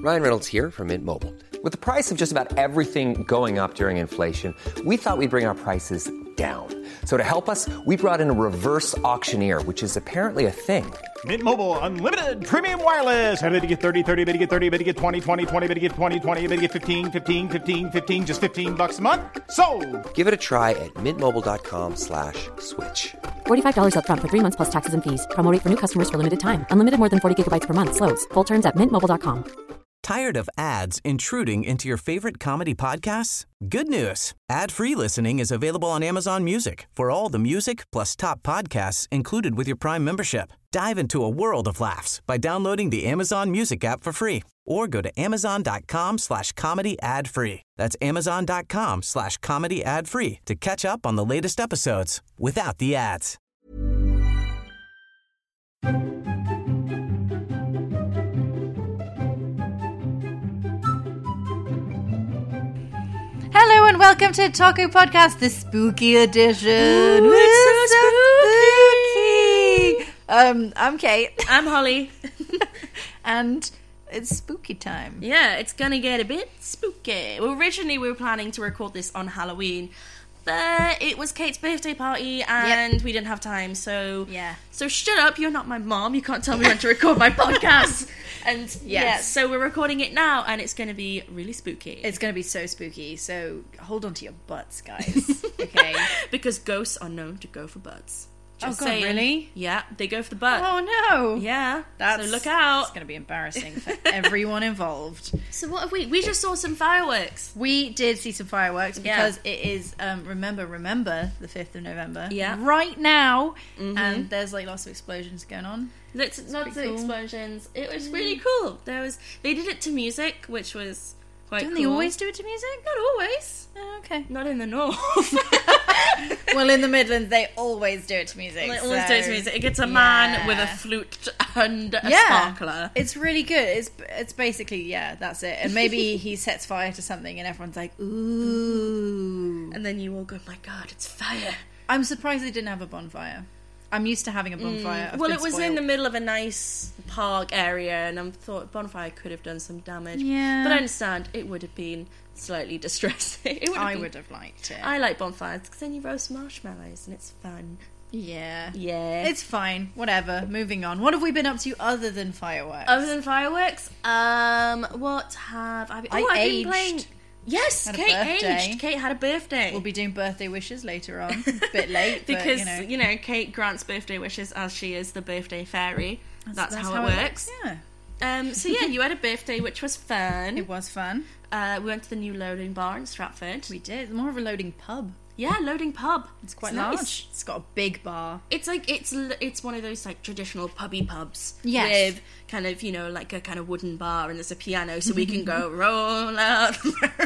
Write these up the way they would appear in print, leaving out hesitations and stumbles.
Ryan Reynolds here from Mint Mobile. With the price of just about everything going up during inflation, we thought we'd bring our prices down. So to help us, we brought in a reverse auctioneer, which is apparently a thing. Mint Mobile Unlimited Premium Wireless. How to get 30, 30, bit to get 30, bit to get 20, 20, 20, bit to get 20, 20, bit to get 15, 15, 15, 15, just $15 a month? Sold! Give it a try at mintmobile.com/switch. $45 up front for 3 months plus taxes and fees. Promo rate for new customers for limited time. Unlimited more than 40 gigabytes per month. Slows full terms at mintmobile.com. Tired of ads intruding into your favorite comedy podcasts? Good news. Ad-free listening is available on Amazon Music for all the music plus top podcasts included with your Prime membership. Dive into a world of laughs by downloading the Amazon Music app for free or go to amazon.com/comedy ad-free. That's amazon.com/comedy ad-free to catch up on the latest episodes without the ads. Hello and welcome to Taco Podcast, the spooky edition. Ooh, it's so spooky. I'm Kate. I'm Holly. And it's spooky time. Yeah, it's gonna get a bit spooky. Well, originally we were planning to record this on Halloween, but it was Kate's birthday party and we didn't have time, so... Yeah. So shut up, you're not my mom, you can't tell me when to record my podcast. And so we're recording it now, and it's going to be really spooky. It's going to be so spooky, so hold on to your butts, guys. Okay? Because ghosts are known to go for butts. Just oh, God, saying. really? Yeah, they go for the butt. Oh, no. Yeah, so look It's out. going to be embarrassing for everyone involved. So what have we... We just saw some fireworks. We did see some fireworks because it is, remember, the 5th of November. Yeah. Right now. Mm-hmm. And there's, like, lots of explosions going on. Lots of cool. explosions. It was really cool. They did it to music, which was quite Don't cool. they always do it to music? Not always. Oh, okay. Not in the north. Well, in the Midlands, they always do it to music. They always do it to music. It gets a man with a flute and a sparkler. It's really good. It's basically, that's it. And maybe he sets fire to something and everyone's like, ooh. And then you all go, my God, it's fire. I'm surprised they didn't have a bonfire. I'm used to having a bonfire. Well, it was in the middle of a nice park area, and I thought bonfire could have done some damage. Yeah. But I understand it would have been slightly distressing. I would have liked it. I like bonfires because then you roast marshmallows and it's fun. Yeah. Yeah. It's fine. Whatever. Moving on. What have we been up to other than fireworks? Other than fireworks? What have I been... I've been playing... Yes, Had a Kate birthday. aged. Kate had a birthday. We'll be doing birthday wishes later on. A bit late, because, but, Kate grants birthday wishes as she is the birthday fairy. That's how it works. Yeah. So you had a birthday, which was fun. It was fun. We went to the new loading bar in Stratford. We did. More of a loading pub. Yeah, loading pub. It's quite nice. large. It's got a big bar. It's like it's one of those like traditional pubby pubs. Yes. With kind of like a kind of wooden bar, and there's a piano, so we can go roll out.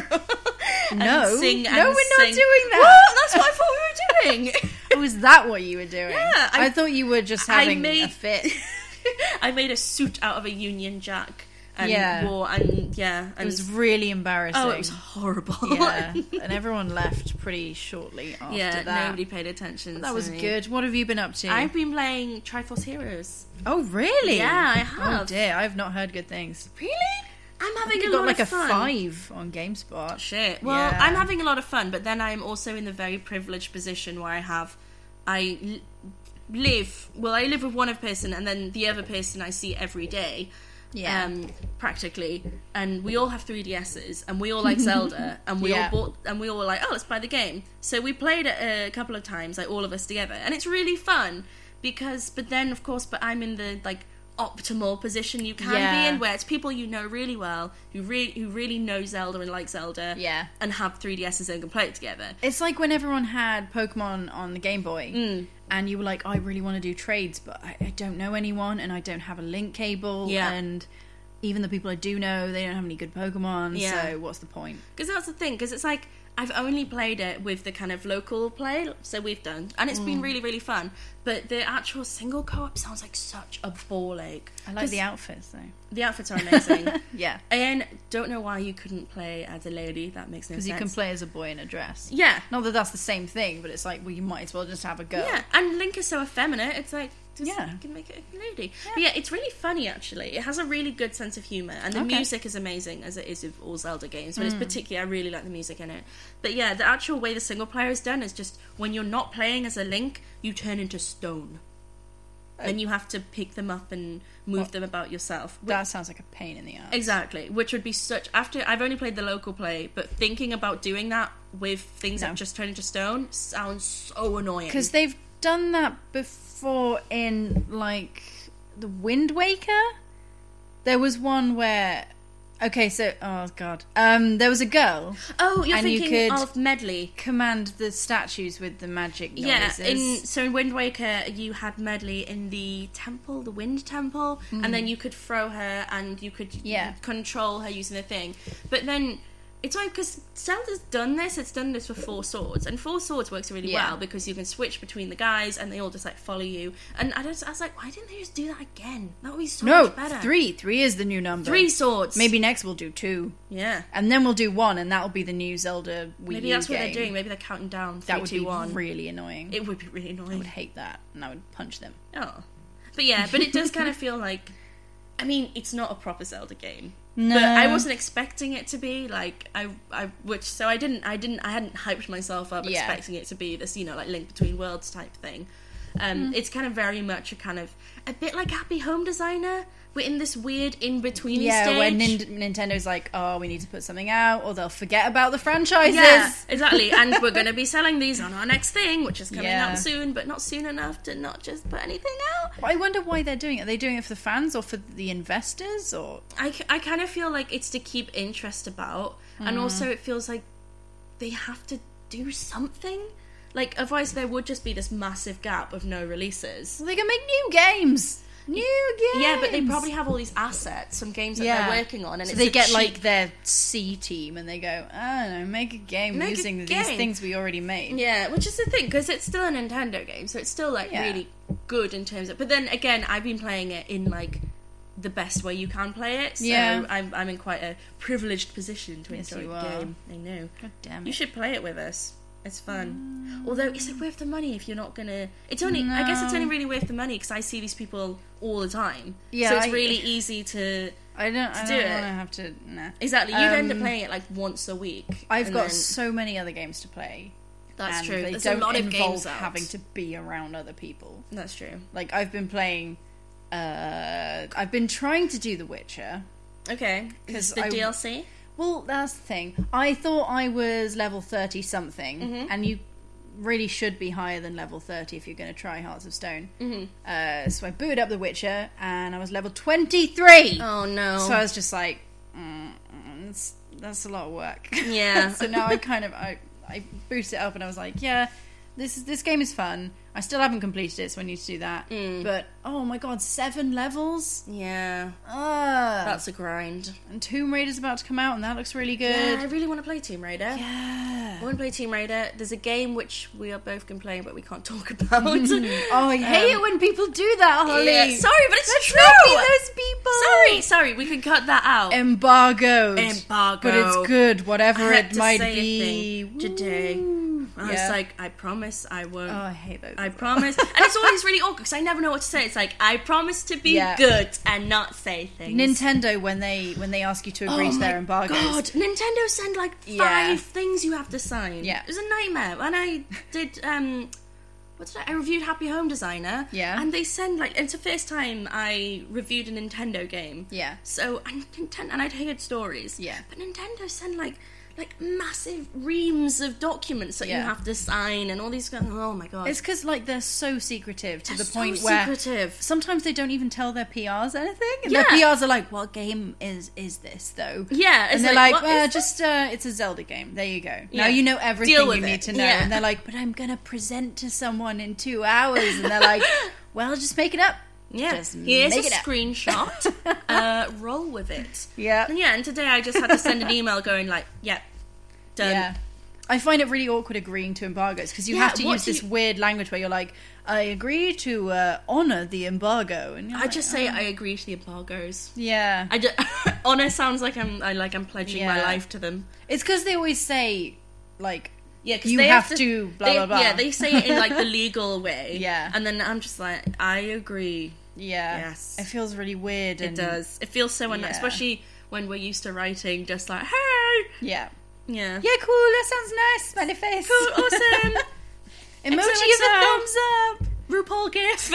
No, sing no, and we're not sing. doing that. What? That's what I thought we were doing. Oh, is that what you were doing? Yeah, I thought you were just having a fit. I made a suit out of a Union Jack. And wore, and it was really embarrassing. Oh, it was horrible. Yeah, and everyone left pretty shortly after that. Nobody paid attention. That was good. What have you been up to? I've been playing Triforce Heroes. Oh, really? Yeah, I have. Oh dear, I've not heard good things. Really? I'm having a lot like of fun. a 5 on GameSpot. Shit. Well, I'm having a lot of fun, but then I'm also in the very privileged position where I live with one person, and then the other person I see every day. Yeah. Practically, and we all have 3DSs, and we all like Zelda, and we all were like, oh, let's play the game. So we played it a couple of times, like all of us together, and it's really fun but then of course, I'm in the like optimal position you can be in, where it's people you know really well, who really know Zelda and like Zelda, and have 3DSs and can play it together. It's like when everyone had Pokemon on the Game Boy, and you were like, I really want to do trades, but I don't know anyone, and I don't have a link cable, and even the people I do know, they don't have any good Pokemon, so what's the point? Because that's the thing, because it's like, I've only played it with the kind of local play, so we've done, and it's been really, really fun. But the actual single co-op sounds like such a ball ache. I like the outfits though. The outfits are amazing. Yeah. And don't know why you couldn't play as a lady. That makes no sense. Because you can play as a boy in a dress. Yeah. Not that that's the same thing, but it's like, well, you might as well just have a girl. Yeah, and Link is so effeminate, it's like, just Yeah. you can make it a lady. Yeah. But yeah, it's really funny, actually. It has a really good sense of humour, and the music is amazing, as it is with all Zelda games, but it's particularly, I really like the music in it. But yeah, the actual way the single player is done is just, when you're not playing as a Link, you turn into stone. And you have to pick them up and move them about yourself. That sounds like a pain in the ass. Exactly, which would be such... After I've only played the local play, but thinking about doing that with things that just turn into stone sounds so annoying. Because they've done that before in, like, the Wind Waker. There was one where... Okay, so... Oh, God. There was a girl. Oh, you're thinking you could of Medley. command the statues with the magic noises. Yeah, so in Wind Waker, you had Medley in the temple, the Wind Temple, and then you could throw her and you could control her using the thing. But then... It's like, because Zelda's done this, it's done this with Four Swords, and Four Swords works really well because you can switch between the guys and they all just like follow you. And I was like, why didn't they just do that again? That would be so much better. 3 is the new number. 3 swords. Maybe next we'll do 2. Yeah. And then we'll do 1, and that'll be the new Zelda Wii Maybe that's what game. they're doing. Maybe they're counting down 3, That would 2, be 1. really annoying. It would be really annoying. I would hate that, and I would punch them. Oh. But yeah, but it does kind of feel like... I mean, it's not a proper Zelda game. No. But I wasn't expecting it to be like I hadn't hyped myself up expecting it to be this, you know, like Link Between Worlds type thing. It's kind of very much a bit like Happy Home Designer. We're in this weird in-between stage. Where Nintendo's like, oh, we need to put something out, or they'll forget about the franchises. Yeah, exactly. And we're going to be selling these on our next thing, which is coming out soon, but not soon enough to not just put anything out. I wonder why they're doing it. Are they doing it for the fans or for the investors? Or I kind of feel like it's to keep interest about, and also it feels like they have to do something. Like, otherwise there would just be this massive gap of no releases. well, they can make new games. Yeah, but they probably have all these assets from games that they're working on, and so it's they get like their C team, and they go, I don't know, make a game Make a using game. these things we already made. Yeah, which is the thing, because it's still a Nintendo game, so it's still like really good in terms of. But then again, I've been playing it in like the best way you can play it, so I'm in quite a privileged position to enjoy the game. I know. God damn it. You should play it with us. It's fun. Although, is it worth the money if you're not gonna... It's only... I guess it's only really worth the money because I see these people all the time. Yeah, so it's really easy to... I don't do want it. to have to... Nah. Exactly. You'd end up playing it like once a week. I've got so many other games to play. That's and true. They There's don't a lot of involve games out. having to be around other people. That's true. Like, I've been playing... I've been trying to do The Witcher. Okay. Because the DLC? Well, that's the thing. I thought I was level 30-something, and you really should be higher than level 30 if you're going to try Hearts of Stone. So I booted up The Witcher, and I was level 23! Oh, no. So I was just like, that's a lot of work. Yeah. So now I booted it up, and I was like, yeah, this game is fun. I still haven't completed it, so I need to do that. But, oh my god, 7 levels? Yeah. That's a grind. And Tomb Raider's about to come out, and that looks really good. Yeah, I really want to play Tomb Raider. Yeah. I want to play Tomb Raider. There's a game which we are both can play, but we can't talk about. Oh, I hate it when people do that, Holly. Yeah. Sorry, but it's Let's true. not be those people. Sorry, we can cut that out. Embargoed. But it's good, whatever I had it to might say be. a thing today. I was Yeah. like, I promise I won't. Oh, I hate those. I promise. And it's always really awkward because I never know what to say. It's like, I promise to be good and not say things. Nintendo, when they ask you to agree to their embargoes. God, Nintendo send like 5 things you have to sign. Yeah. It was a nightmare. When I did, I reviewed Happy Home Designer. Yeah. And they send like, it's the first time I reviewed a Nintendo game. Yeah. So, and I'd heard stories. Yeah. But Nintendo send like massive reams of documents that you have to sign and all these. Oh my god! It's because like they're so secretive to They're the point so where secretive. sometimes they don't even tell their PRs anything. And Yeah. their PRs are like, "What game is this though?" Yeah, it's and they're like, like, what "Well, is just it's a Zelda game. There you go. Yeah. Now you know everything Deal with you it. need to know." Yeah. And they're like, "But I'm gonna present to someone in 2 hours," and they're like, "Well, just make it up." Yeah, Just here's make a it up. screenshot. Roll with it. Yeah. And and today I just had to send an email going like, "Yep, done." Yeah. I find it really awkward agreeing to embargoes because you have to use this weird language where you're like, I agree to honour the embargo. And I just say I agree to the embargoes. Yeah. Honour sounds like I'm pledging my life to them. It's because they always say, like, because you have to blah, blah, blah. Yeah, they say it in, like, the legal way. Yeah. And then I'm just like, I agree. Yeah. Yes. It feels really weird. It does. It feels so especially when we're used to writing just like, hey! Yeah. Yeah. Yeah, cool, that sounds nice. Smiley face. Cool, awesome. Emoji of a thumbs up. RuPaul gif.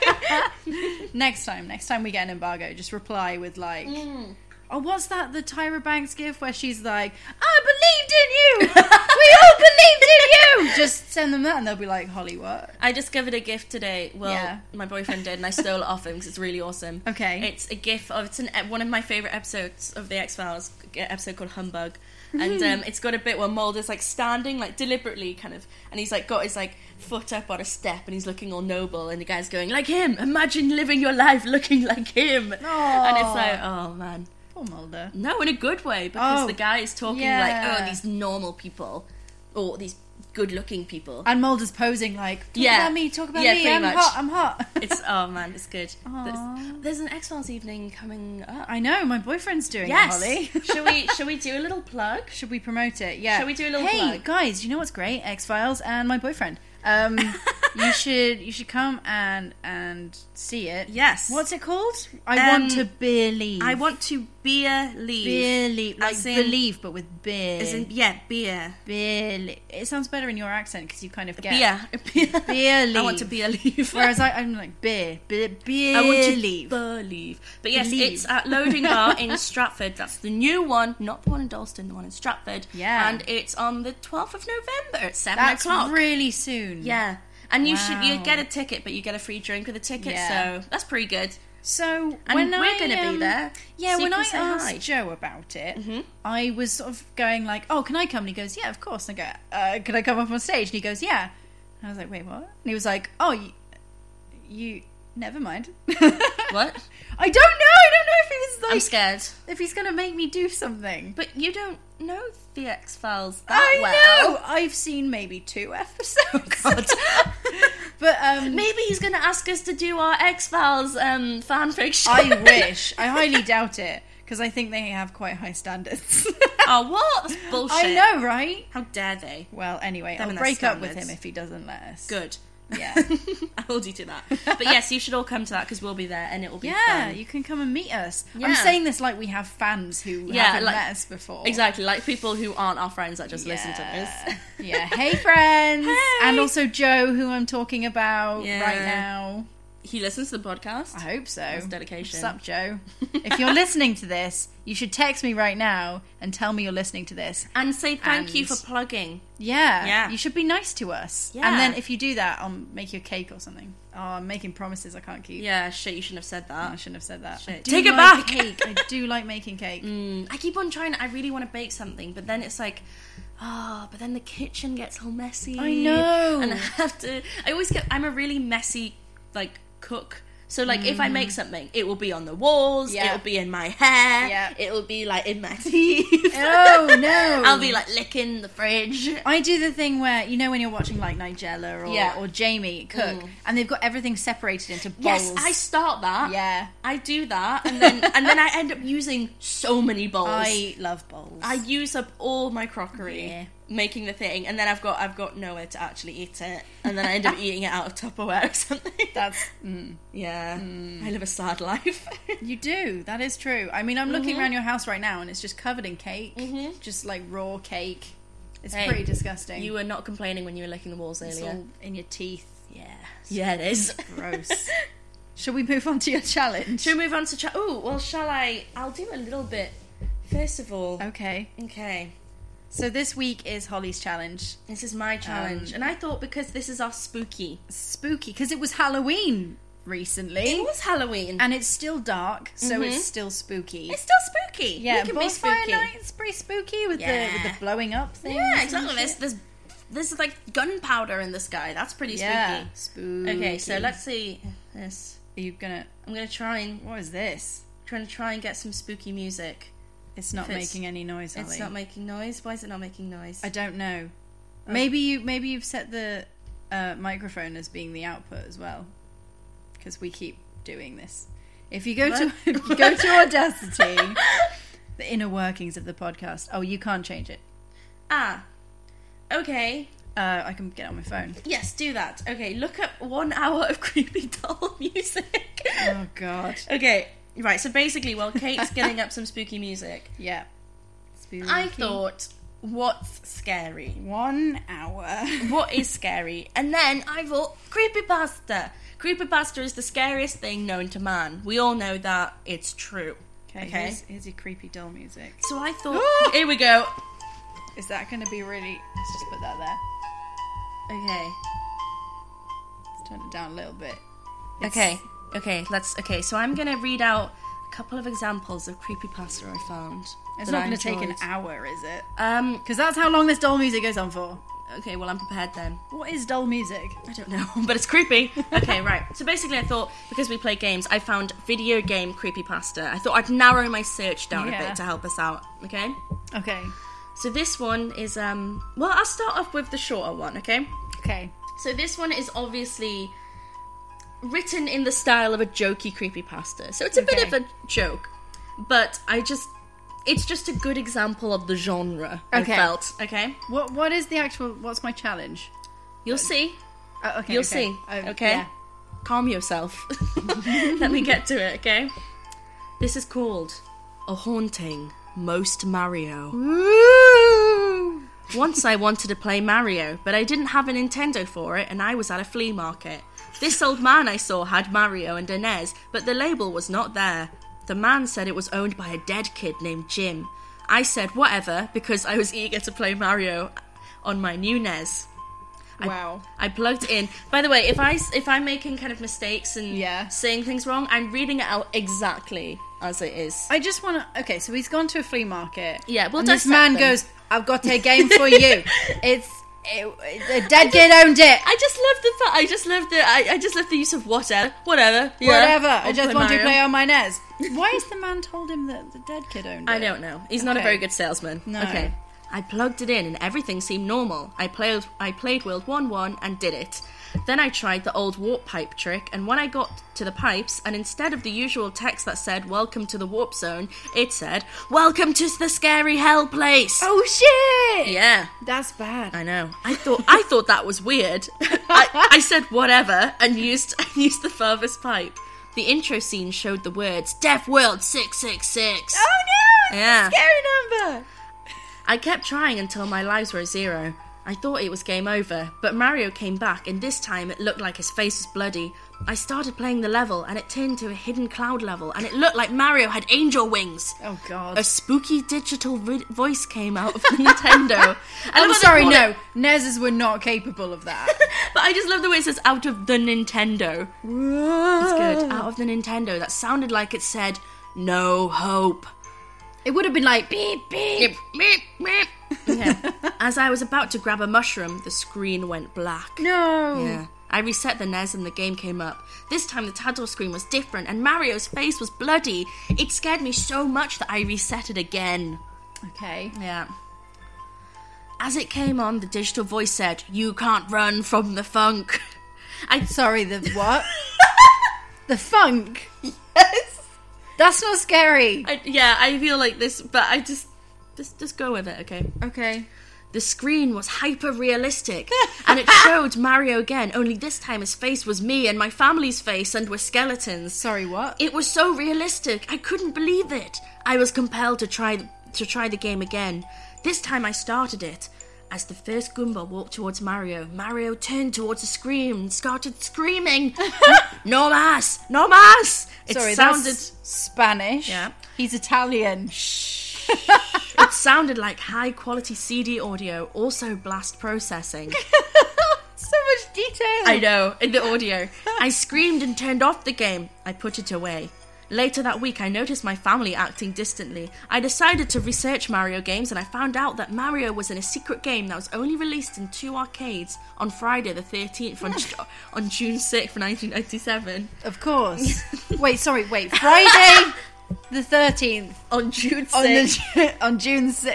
Next time we get an embargo, just reply with like, oh, what's that? The Tyra Banks gif where she's like, I believed in you. We all believed in you. Just send them that, and they'll be like, Holly, what? I discovered a gif today. Well, my boyfriend did, and I stole it off him because it's really awesome. Okay, it's a gif of one of my favorite episodes of the X-Files, episode called Humbug. And it's got a bit where Mulder's like standing like deliberately kind of, and he's like got his like foot up on a step and he's looking all noble, and the guy's going, like him, imagine living your life looking like him. Aww. And it's like, oh man, poor Mulder. No, in a good way, because the guy is talking like, oh, these normal people, or these good-looking people, and Mulder's posing like, talk about me, I'm hot. It's, oh man, it's good. There's an X-Files evening coming up. I know, my boyfriend's doing it, Holly. Shall we do a little plug? Should we promote it? Yeah. Shall we do a little plug? Hey guys, you know what's great? X-Files and my boyfriend. You should come and see it. Yes. What's it called? I want to believe. I want to beer leave. Beer leave. Like believe, but with beer. As in, beer. Beer. It sounds better in your accent because you kind of get beer leave. I want to beer leave. Whereas I'm like beer I want to leave. Believe. But yes, it's at Loading Bar in Stratford. That's the new one, not the one in Dalston, the one in Stratford. Yeah. And it's on the 12th of November at 7 That's o'clock. Really soon. Yeah. And you get a ticket, but you get a free drink with a ticket, so that's pretty good. So and when we're going to be there. Yeah, so when I asked Joe about it, I was sort of going like, "Oh, can I come?" And he goes, "Yeah, of course." And I go, "Can I come up on stage?" And he goes, "Yeah." And I was like, "Wait, what?" And he was like, "Oh, you never mind." What? I don't know if he was like, I'm scared. If he's going to make me do something. But you don't know the X-Files that well. I know. I've seen maybe 2 episodes. God. But maybe he's going to ask us to do our X-Files fan fiction. I wish. I highly doubt it, because I think they have quite high standards. Oh, what? That's bullshit. I know, right? How dare they? Well, anyway, I'll break up with him if he doesn't let us. Good. Yeah. I hold you to that. But yes, you should all come to that, because we'll be there and it will be fun. Yeah, you can come and meet us. Yeah. I'm saying this like we have fans who haven't met us before. Exactly, like people who aren't our friends that just listen to this. Yeah, hey friends! Hey! And also Joe, who I'm talking about right now. He listens to the podcast? I hope so. That's dedication. What's up, Joe? If you're listening to this, you should text me right now and tell me you're listening to this. And say thank you for plugging. Yeah. You should be nice to us. Yeah. And then if you do that, I'll make you a cake or something. Oh, I'm making promises I can't keep. Yeah, shit, you shouldn't have said that. I shouldn't have said that. Take it back! Cake. I do like making cake. I keep on trying, I really want to bake something, but then it's like, but then the kitchen gets all messy. I know. And I'm a really messy, like, cook. So, like, if I make something, it will be on the walls, it'll be in my hair, it'll be, like, in my teeth. Oh, no. I'll be, like, licking the fridge. I do the thing where, you know when you're watching, like, Nigella or Jamie cook, and they've got everything separated into bowls. Yes, I start that. Yeah. I do that, and then I end up using so many bowls. I love bowls. I use up all my crockery making the thing, and then I've got nowhere to actually eat it, and then I end up eating it out of Tupperware or something. That's I live a sad life. You do. That is true. I mean, I'm looking around your house right now, and it's just covered in cake, just like raw cake. It's pretty disgusting. You were not complaining when you were licking the walls earlier. It's all in your teeth. Yeah, it is. Gross. Shall we move on to your challenge? Shall we move on to shall I? I'll do a little bit. First of all. Okay. So this week is Holly's challenge. This is my challenge. And I thought, because this is our spooky, because it was Halloween recently. It was Halloween. And it's still dark, so it's still spooky. It's still spooky. Yeah, we can Bonfire be spooky. Night's pretty spooky with the blowing up thing. Yeah, exactly. There's like gunpowder in the sky. That's pretty spooky. Yeah, spooky. Okay, so let's see this. I'm gonna try and... What is this? Trying to try and get some spooky music. It's not making any noise, Holly. It's not making noise? Why is it not making noise? I don't know. Maybe you've set the microphone as being the output as well, because we keep doing this. If you go to Audacity, the inner workings of the podcast. Oh, you can't change it. Okay. I can get it on my phone. Yes, do that. Okay, look up 1 hour of creepy doll music. Oh God. Okay, right. So basically, while Kate's getting up some spooky music, Yeah. Spooky. I thought, what's scary? 1 hour. What is scary? And then I thought, creepypasta. Creepypasta is the scariest thing known to man. We all know that it's true. Okay. Here's your creepy doll music. So I thought, here we go. Is that going to be really... Let's just put that there. Okay. Let's turn it down a little bit. Okay, so I'm going to read out a couple of examples of creepypasta I found. It's not going to take an hour, is it? Because that's how long this doll music goes on for. Okay, well, I'm prepared then. What is doll music? I don't know, but it's creepy. Okay, right. So basically I thought, because we play games, I found video game creepypasta. I thought I'd narrow my search down a bit to help us out, okay? Okay. So this one is, well, I'll start off with the shorter one, okay? Okay. So this one is obviously written in the style of a jokey creepypasta. So it's a bit of a joke, but it's just a good example of the genre, I felt, okay? What is the actual, what's my challenge? You'll see. Okay. You'll see, okay? Yeah. Calm yourself. Let me get to it, okay? This is called A Haunting Most Mario. Woo! Once I wanted to play Mario, but I didn't have a Nintendo for it, and I was at a flea market. This old man I saw had Mario and a NES, but the label was not there. The man said it was owned by a dead kid named Jim. I said whatever, because I was eager to play Mario on my new NES. Wow. I plugged in. By the way, if I'm making kind of mistakes and saying things wrong, I'm reading it out exactly as it is. I just want to... Okay, so he's gone to a flea market. Yeah, we'll and this dissect man them. goes, I've got a game for you. The dead kid owned it. I just love the use of whatever. Whatever. Yeah, I just play want Mario. to play on my NES. Why has the man told him that the dead kid owned it? I don't know. He's not a very good salesman. No. Okay. I plugged it in and everything seemed normal. I played World 1-1 and did it. Then I tried the old warp pipe trick, and when I got to the pipes, and instead of the usual text that said, "Welcome to the warp zone," it said, "Welcome to the scary hell place." Oh shit! Yeah. That's bad. I know. I thought that was weird. I said whatever and used the furthest pipe. The intro scene showed the words Death World 666. Oh no! Yeah. Scary number! I kept trying until my lives were 0. I thought it was game over, but Mario came back, and this time it looked like his face was bloody. I started playing the level, and it turned to a hidden cloud level, and it looked like Mario had angel wings. Oh god. A spooky digital voice came out of the Nintendo. I'm sorry, no. NESs were not capable of that. But I just love the way it says, out of the Nintendo. It's good. Out of the Nintendo. That sounded like it said, no hope. It would have been like, beep, beep. Beep, beep. Yeah. As I was about to grab a mushroom, the screen went black. No. Yeah. I reset the NES and the game came up. This time the title screen was different and Mario's face was bloody. It scared me so much that I reset it again. Okay. Yeah. As it came on, the digital voice said, "You can't run from the funk." Sorry, the what? The funk? Yes. That's not scary. I feel like this, but I just go with it, okay? Okay. The screen was hyper-realistic, and it showed Mario again, only this time his face was me and my family's face and we're skeletons. Sorry, what? It was so realistic, I couldn't believe it. I was compelled to try the game again. This time I started it. As the first Goomba walked towards Mario, Mario turned towards the screen and started screaming, "No mas! No mas!" Sorry, sounded that's Spanish. Yeah. He's Italian. It sounded like high-quality CD audio, also blast processing. So much detail. I know, in the audio. I screamed and turned off the game. I put it away. Later that week, I noticed my family acting distantly. I decided to research Mario games, and I found out that Mario was in a secret game that was only released in 2 arcades on Friday the 13th on June 6th, 1997. Of course. Wait, Friday the 13th. On June 6th. On June 6th.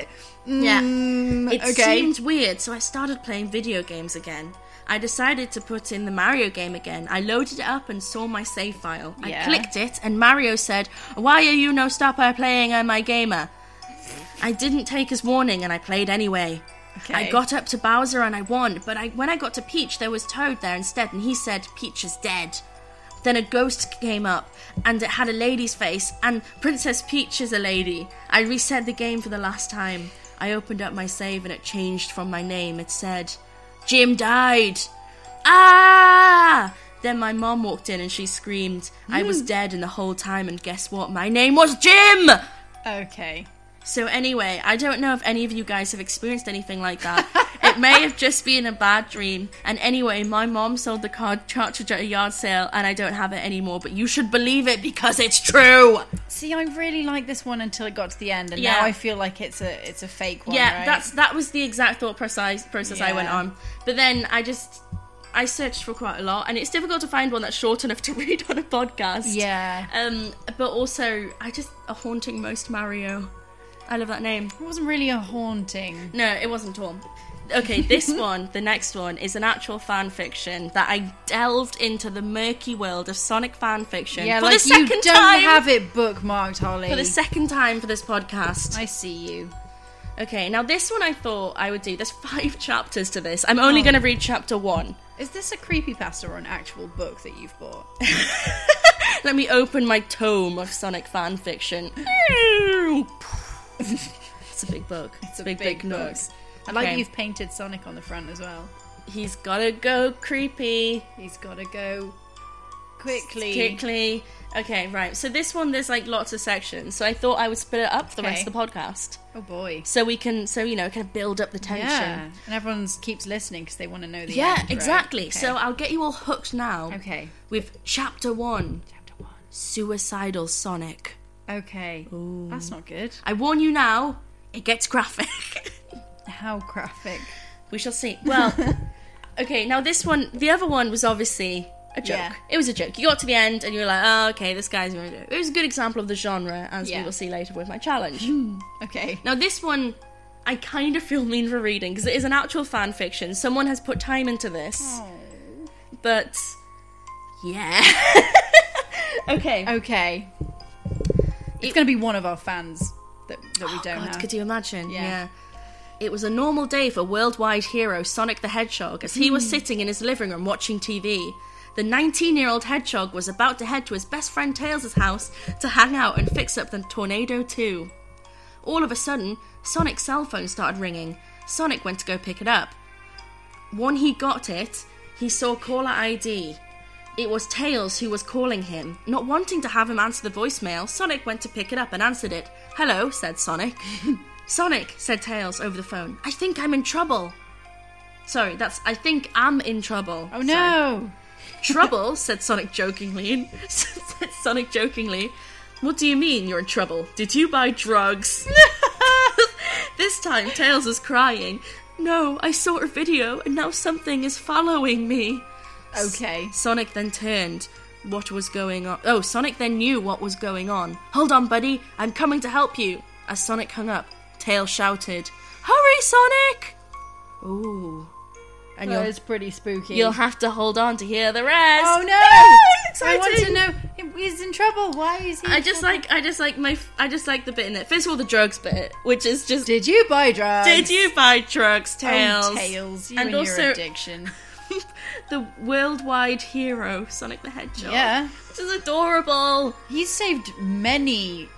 Yeah. It okay. seemed weird, so I started playing video games again. I decided to put in the Mario game again. I loaded it up and saw my save file. Yeah. I clicked it, and Mario said, "Why are you no stopper playing my gamer?" I didn't take his warning, and I played anyway. Okay. I got up to Bowser and I won, but when I got to Peach, there was Toad there instead, and he said, "Peach is dead." Then a ghost came up, and it had a lady's face, and Princess Peach is a lady. I reset the game for the last time. I opened up my save, and it changed from my name. It said, "Jim died." Ah! Then my mom walked in, and she screamed. I was dead in the whole time, and guess what? My name was Jim! Okay. So anyway, I don't know if any of you guys have experienced anything like that. It may have just been a bad dream. And anyway, my mom sold the cartridge at a yard sale, and I don't have it anymore. But you should believe it because it's true. See, I really liked this one until it got to the end, and Yeah. now I feel like it's a fake one. Yeah, right? that was the exact thought process I went Yeah. on. But then I searched for quite a lot, and it's difficult to find one that's short enough to read on a podcast. Yeah. But also, a haunting most Mario. I love that name. It wasn't really a haunting. No, it wasn't all. Okay, this one, the next one, is an actual fan fiction that I delved into the murky world of Sonic fan fiction Yeah, for like the second you don't time. have it bookmarked, Holly. For the second time for this podcast. I see you. Okay, now this one I thought I would do. There's 5 chapters to this. I'm only going to read chapter 1. Is this a creepypasta or an actual book that you've bought? Let me open my tome of Sonic fan fiction. It's a big book. It's a big big book. notes. I like Okay. you've painted Sonic on the front as well. He's gotta go creepy. He's got to go quickly. Quickly. Okay, right. So this one, there's like lots of sections. So I thought I would split it up for the rest of the podcast. Oh boy. So we can, kind of build up the tension. Yeah. And everyone keeps listening because they want to know the Yeah, end, right? exactly. Okay. So I'll get you all hooked now. Okay. With chapter 1. Suicidal Sonic. Okay. That's not good. I warn you now, it gets graphic. How graphic. We shall see. Well, okay, now this one, the other one was obviously a joke. Yeah. It was a joke. You got to the end and you were like, oh, okay, this guy's going to do it. It was a good example of the genre, as we will see later with my challenge. Okay. Now this one, I kind of feel mean for reading, because it is an actual fan fiction. Someone has put time into this. Oh. But, yeah. Okay. Okay. It's going to be one of our fans that we don't God, have. could you imagine? Yeah. It was a normal day for worldwide hero Sonic the Hedgehog as he was sitting in his living room watching TV. The 19-year-old Hedgehog was about to head to his best friend Tails' house to hang out and fix up the Tornado 2. All of a sudden, Sonic's cell phone started ringing. Sonic went to go pick it up. When he got it, he saw caller ID. It was Tails who was calling him. Not wanting to have him answer the voicemail, Sonic went to pick it up and answered it. "Hello," said Sonic. "Sonic," said Tails over the phone. "I think I'm in trouble." Sorry, that's "I think I'm in trouble." Oh no! "Trouble?" said Sonic jokingly. Said Sonic jokingly. "What do you mean you're in trouble? Did you buy drugs?" This time Tails was crying. "No, I saw a video and now something is following me." Okay. Sonic then turned. What was going on? Oh, Sonic then knew what was going on. "Hold on, buddy. I'm coming to help you." As Sonic hung up, Tails shouted, "Hurry, Sonic!" Ooh. And That is pretty spooky. you'll have to hold on to hear the rest. Oh no! Exciting. I want to know. He's in trouble. Why is he? I just like the bit in it. First of all, the drugs bit, which is just. Did you buy drugs? Did you buy drugs, Tails? Oh, Tails, you And and also- your addiction. The worldwide hero, Sonic the Hedgehog. Yeah. Which is adorable. He's saved many.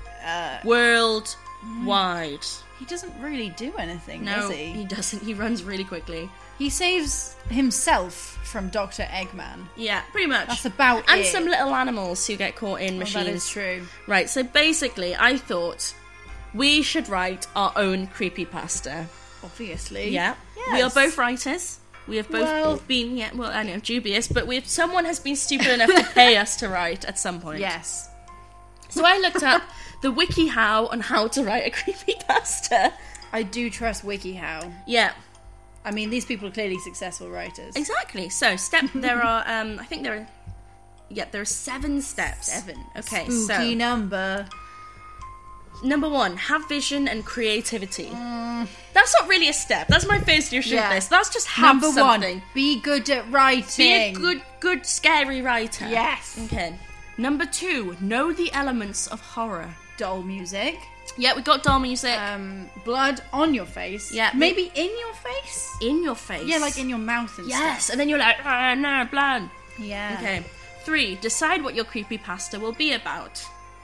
Worldwide. He doesn't really do anything, No, does he? he doesn't. He runs really quickly. He saves himself from Dr. Eggman. Yeah, pretty much. That's about and it. some little animals who get caught in Oh, machines. that is true. Right, so basically, I thought we should write our own creepypasta. Obviously. Yeah. Yes. We are both writers. We have both Well- been, I know, dubious, but someone has been stupid enough to pay us to write at some point. Yes. So I looked up the WikiHow on how to write a creepypasta. I do trust WikiHow. Yeah, I mean, these people are clearly successful writers. exactly. So there are, I think there are 7 steps. 7. Okay, Spooky so number. number 1, have vision and creativity. That's not really a step. That's my first issue of this. That's just have Number something. 1, be good at writing. Be a good, scary writer. Yes. Okay. Number 2, know the elements of horror. Doll music. Yeah, we got doll music. Blood on your face. Yeah. Maybe in your face? In your face. Yeah, like in your mouth and stuff. Yes, and then you're like, no, blood. Yeah. Okay. 3, decide what your creepypasta will be about.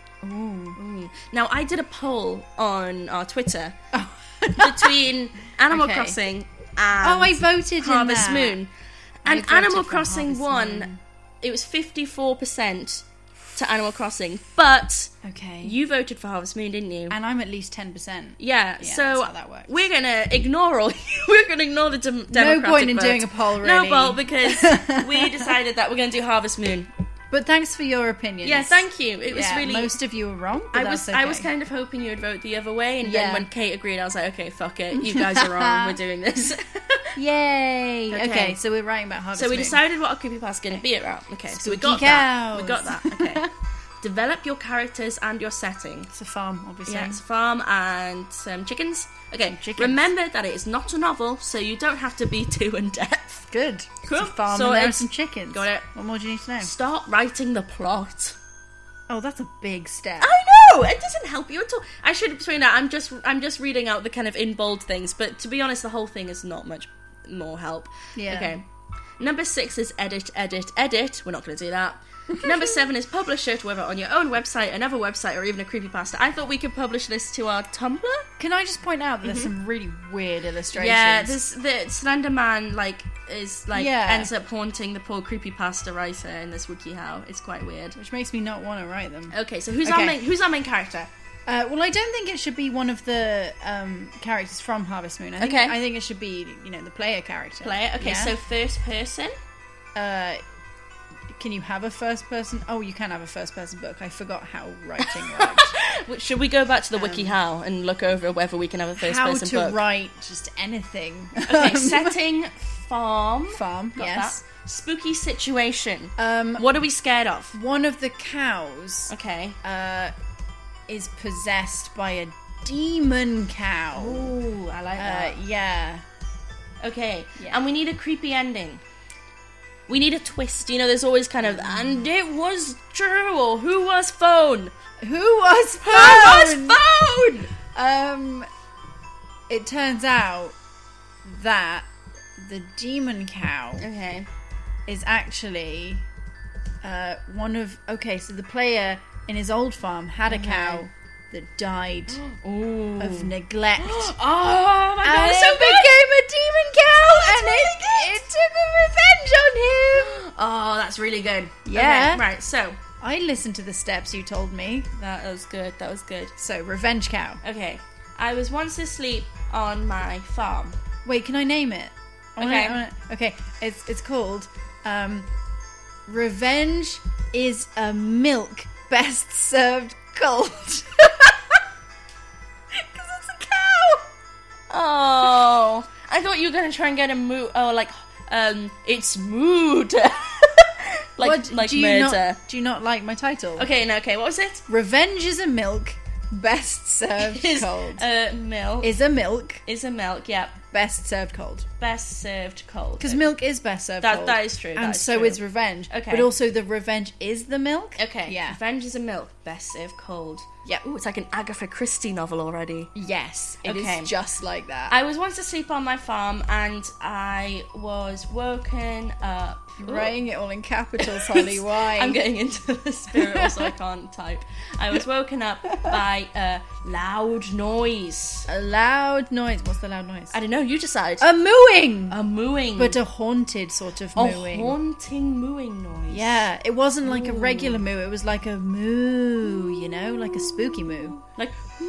Ooh. Now, I did a poll on our Twitter between Animal Crossing and I voted Harvest in that. Moon. And Animal Crossing won. It was 54% to Animal Crossing, but you voted for Harvest Moon, didn't you? And I'm at least 10%. Yeah, so that's how that works. we're gonna ignore the democratic No point in vote. doing a poll, really. No poll, because we decided that we're gonna do Harvest Moon. But thanks for your opinions. Yeah, thank you. It was really. Most of you were wrong. But I was kind of hoping you would vote the other way, and then when Kate agreed, I was like, okay, fuck it, you guys are wrong. We're doing this. Yay! Okay, so we're writing about Harvest So we Moon. decided what our creepypasta going to be about. Okay, so we Spooky got that. cows. We got that. Okay. Develop your characters and your setting. It's a farm, obviously. Yeah, it's a farm and some chickens. Okay, chickens. Remember that it is not a novel, so you don't have to be too in-depth. Good. Cool. It's a farm So and there are it's- some chickens. Got it. What more do you need to know? Start writing the plot. Oh, that's a big step. I know! It doesn't help you at all. I should explain that. I'm just reading out the kind of in bold things, but to be honest, the whole thing is not much more help. Yeah. Okay. Number 6 is edit. We're not going to do that. Number 7 is publish it, whether on your own website, another website, or even a creepypasta. I thought we could publish this to our Tumblr. Can I just point out that there's some really weird illustrations? Yeah, the Slender Man ends up haunting the poor creepypasta writer in this WikiHow. It's quite weird. Which makes me not want to write them. Okay, so who's our main character? Well, I don't think it should be one of the characters from Harvest Moon. I think it should be, the player character. Okay, so first person. Can you have a first person? Oh, you can have a first person book. I forgot how writing works. Should we go back to the WikiHow and look over whether we can have a first person book? How to write just anything. Okay, setting, farm. Farm, Got yes. that. Spooky situation. What are we scared of? One of the cows Okay. is possessed by a demon cow. Ooh, I like that. Yeah. Okay, Yeah. and we need a creepy ending. We need a twist. There's always kind of, and it was true, or who was phone? Who was phone? Who was phone? It turns out that the demon cow is actually one of... Okay, so the player in his old farm had a cow that died of neglect. Oh my god, And it's so it good! became a demon cow, and really good. it took revenge on him. Oh, that's really good. Yeah. Okay, right, so. I listened to the steps you told me. That was good, that was good. So, revenge cow. Okay, I was once asleep on my farm. Wait, can I name it? Okay. Okay, it's called Revenge is a Milk Best Served Cold. Because it's a cow. Oh, I thought you were going to try and get a mood. Oh, it's mood. like do you murder. do you not like my title? Okay, no, okay, what was it? Revenge is a Milk Best Served Cold. Milk. Is a milk Is a milk, yeah. best served cold. Best served cold. Because milk is best served cold. That is true. And that is so true. is revenge. Okay. But also the revenge is the milk. Okay. Yeah. Revenge is a milk. Best served cold. Yeah. Ooh, it's like an Agatha Christie novel already. Yes. It is Okay. just like that. I was once asleep on my farm and I was woken up. Writing it all in capitals, Holly. Why? I'm getting into the spirit, also I can't type. I was woken up by a loud noise. A loud noise. What's the loud noise? I don't know, you decide. A mooing! A mooing. But a haunted sort of a mooing. haunting mooing noise. Yeah, it wasn't like a regular moo, it was like a moo, like a spooky moo. Like,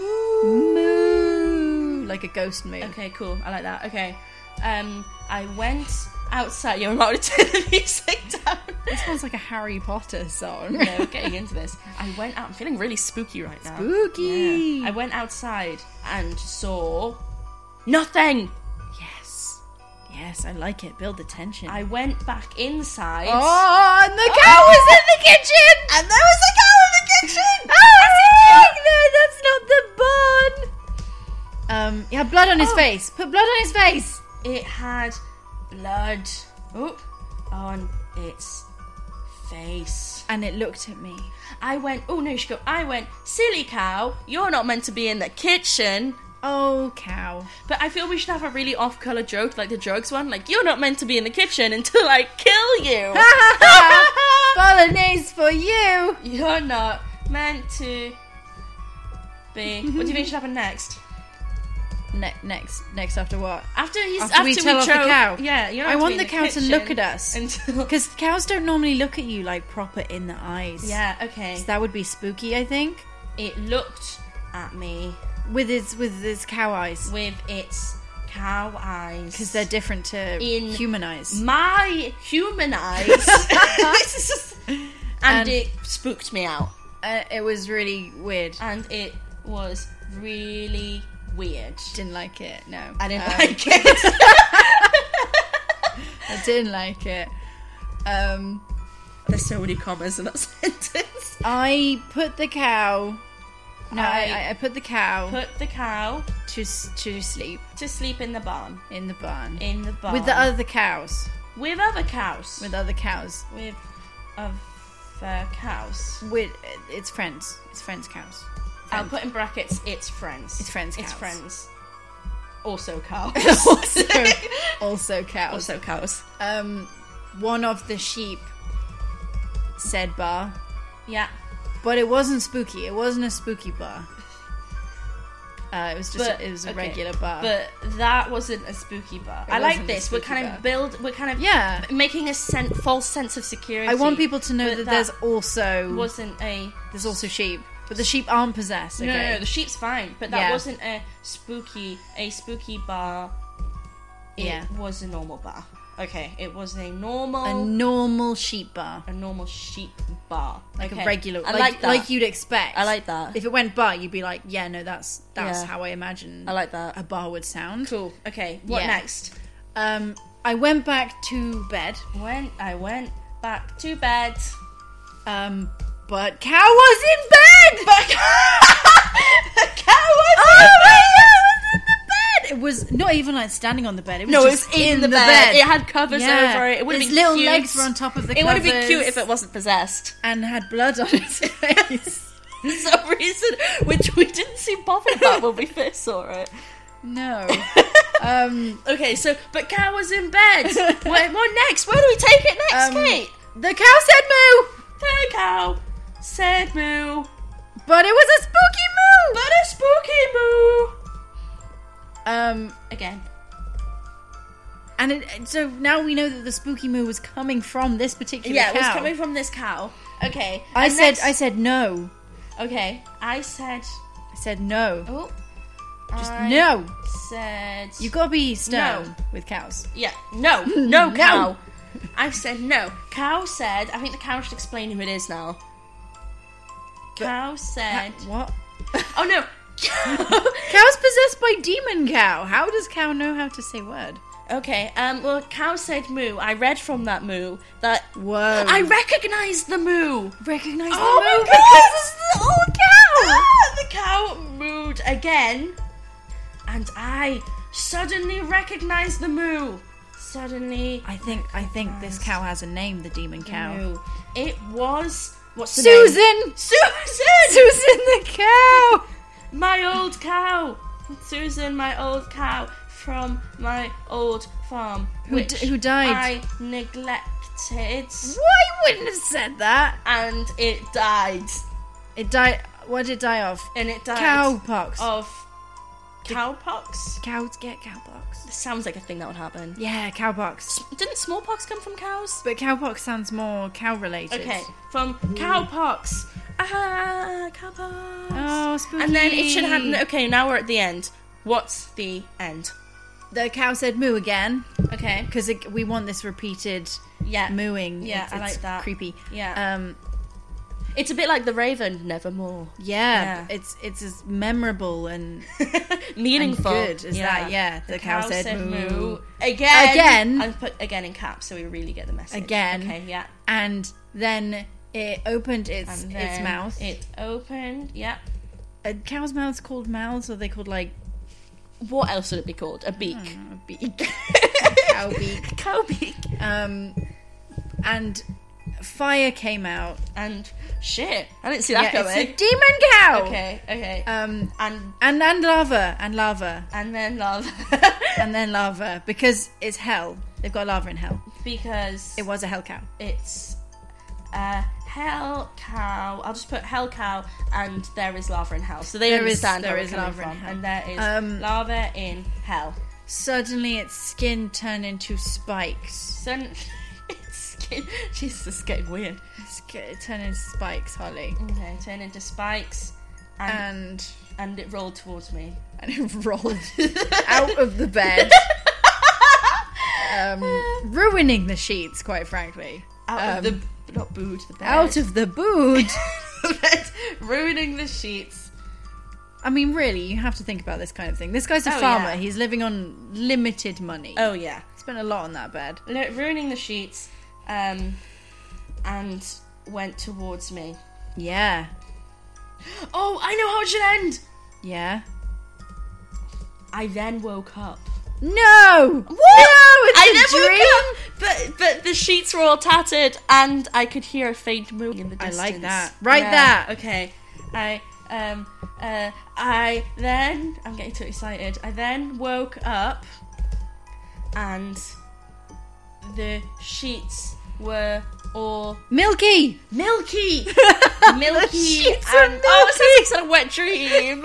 Moo! Like a ghost moo. okay, cool. I like that. Okay. I went outside. You're about to turn the music down. This sounds like a Harry Potter song. No, we're getting into this. I went out. I'm feeling really spooky right now. Spooky! Yeah. I went outside and saw nothing. Yes, I like it. Build the tension. I went back inside. Oh, and the cow was in the kitchen! And there was a cow in the kitchen! Oh, what's he doing there? That's not the bun! He had blood on his face. Put blood on his face. It had blood on its face. And it looked at me. I went, oh no, you should go. I went, silly cow, you're not meant to be in the kitchen. Oh, cow. But I feel we should have a really off-colour joke, like the drugs one. Like, you're not meant to be in the kitchen until I kill you. Bolognese for you. You're not meant to be. What do you think should happen next? Next after what? After we tell off the cow. Yeah, you're not I meant to want be the in cow to kitchen look at us until... because cows don't normally look at you like proper in the eyes. Yeah, okay. So that would be spooky, I think. It looked at me with its cow eyes. With its cow eyes, because they're different to human eyes. My human eyes, and it spooked me out. It was really weird, and it was really weird. Didn't like it. No, I didn't like it. I didn't like it. There's so many commas in that sentence. I put the cow. No, I put the cow. Put the cow to sleep. To sleep in the barn. In the barn. In the barn. With the other cows. With other cows. With other cows. With other cows. With its friends. Its friends' cows. I'll put in brackets. Its friends. Its friends' cows. Its friends. Also cows. also cows. Also cows. One of the sheep said bar. Yeah. But it wasn't spooky. It wasn't a spooky bar. It was just a regular bar. But that wasn't a spooky bar. I like this. We're kind of making a false sense of security. I want people to know that there's also sheep. But the sheep aren't possessed. Okay? No, the sheep's fine. But that wasn't a spooky bar. It was a normal bar. Okay, it was a normal sheep bar. A normal sheep bar. Like a regular, I like that. Like you'd expect. I like that. If it went bar, you'd be like, yeah, no, that's how I imagine. I like that. A bar would sound. Cool. Okay, what next? I went back to bed. I went back to bed. But cow was in bed. The cow was in bed. It was not even like standing on the bed. It was just in the bed. It had covers over it. It would have been little cute. Legs were on top of the covers. It would have been cute if it wasn't possessed. And had blood on its face. For some reason, which we didn't seem bothered about when we first saw it. No. Okay, but cow was in bed. What next? Where do we take it next, Kate? The cow said moo. The cow said moo. But it was a spooky moo. Again. And so now we know that the spooky moo was coming from this particular cow. Yeah, it was coming from this cow. Okay. I said no. Okay. I said no. Oh. Just no. Said you gotta be stern with cows. Yeah. No. No cow. I said no. Cow said. I think the cow should explain who it is now. Cow said. What? Oh no. Cow's possessed by demon cow. How does cow know how to say word? Okay, well, cow said moo. I read from that moo that... Whoa. I recognised the moo. Recognised the moo? Oh my God! Because it's the old cow! The cow mooed again. And I suddenly recognised the moo. Suddenly... I think this cow has a name, the demon cow. Moo. It was... What's the Susan! name? Susan! Susan the cow! My old cow. Susan, my old cow from my old farm. Who died? I neglected. Why wouldn't have said that? And it died. It died. What did it die of? And it died. Cowpox. Of cowpox? Cows get cowpox. This sounds like a thing that would happen. Yeah, cowpox. Didn't smallpox come from cows? But cowpox sounds more cow-related. Okay, from cowpox. Cowpox. Oh, spooky. And then it should happen. Okay, now we're at the end. What's the end? The cow said moo again. Okay. Because we want this repeated mooing. Yeah, I like that. Creepy. Yeah. It's a bit like the raven, nevermore. Yeah. It's as memorable and meaningful and good as that. Yeah. The cow said moo. Again. I put again in caps so we really get the message. Again. Okay, yeah. And then it opened its mouth. It opened, yeah. Are cows' mouths called mouths, or are they called like what else would it be called? A beak. A beak. Cow beak. Cow beak. And fire came out. And shit, I didn't see that Yeah, coming. it's a demon cow. Okay. And lava. And then lava. And then lava. Because it's hell. They've got lava in hell. Because It was a hell cow. it's a hell cow. I'll just put hell cow, and there is lava in hell. So they There is- understand there where is we're coming lava in from. hell. And there is lava in hell. Suddenly its skin turned into spikes. Suddenly, its skin. Jesus, it's getting weird. It turned into spikes, Holly. Okay, turn into spikes, and it rolled towards me. And it rolled out of the bed. Ruining the sheets, quite frankly. Out of the not booed the bed. Out of the boot. Ruining the sheets. I mean, really, you have to think about this kind of thing. This guy's a Oh, farmer. yeah. He's living on limited money. Oh yeah, Spent a lot on that bed. ruining the sheets, and went towards me. Yeah. Oh, I know how it should end. Yeah. I then woke up. No! What? No, I it's a never dream! woke up, but the sheets were all tattered, and I could hear a faint moaning in the I distance. like that. Write that. Okay. I then I'm getting too excited. I then woke up, and the sheets were all Milky! milky, sheets and are oh, it sounds like a wet dream.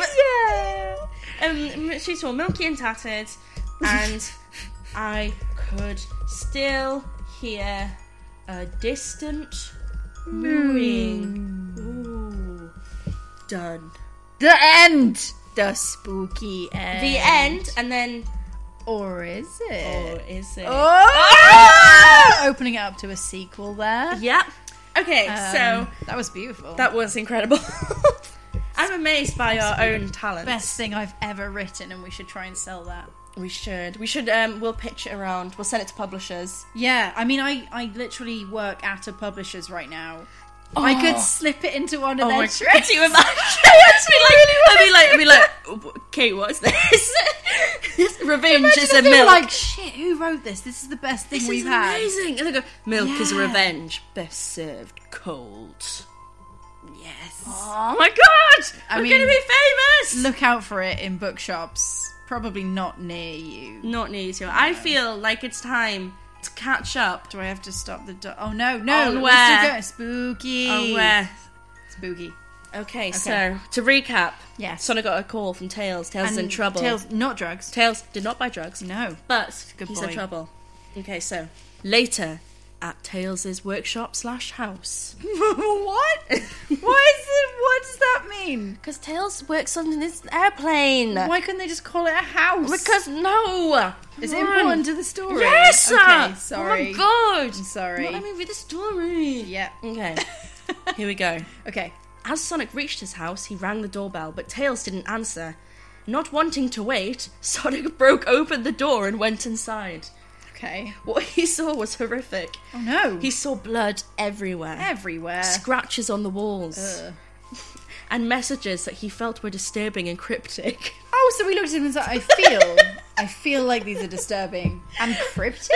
Yeah! Sheets were milky and tattered, and I could still hear a distant mooing. Ooh. Done. The end! The spooky end. The end, and then... Or is it? Or is it? Oh! Opening it up to a sequel there. Yep. Okay, so... That was beautiful. That was incredible. I'm amazed by our own talent. Best thing I've ever written, and we should try and sell that. We should, we'll pitch it around. We'll send it to publishers. Yeah, I mean, I literally work at a publisher's right now. I could slip it into one of their God, trays. do you imagine? I'd be like, Kate, what's this? Revenge is a They're milk. like, shit, who wrote this? This is the best thing This we've is had. amazing. And they go, milk is Yeah. revenge, best served cold. Yes. Oh my god! I'm mean, gonna be famous! Look out for it in bookshops. Probably not near you. Not near you. I feel like it's time to catch up. Do I have to stop the... Oh, no. On we're where? still going. Spooky. On where? Spooky. Okay, so, to recap. Yes. Sonic got a call from Tails. Tails is in trouble. Tails, not drugs. Tails did not buy drugs. No. But Good he's boy. in trouble. Okay, so, later at Tails' workshop/house. What? What does that mean? Because Tails works on this airplane. Why couldn't they just call it a house? Because no! Is it Come on. important to the story? Yes! Okay, sorry. Oh my god! I'm sorry. Let me read the story. Yeah. Okay. Here we go. Okay. As Sonic reached his house, he rang the doorbell, but Tails didn't answer. Not wanting to wait, Sonic broke open the door and went inside. Okay. What he saw was horrific. Oh no. He saw blood everywhere. everywhere. Scratches on the walls. And messages that he felt were disturbing and cryptic. Oh, so we looked at him and said, I feel like these are disturbing. And cryptic?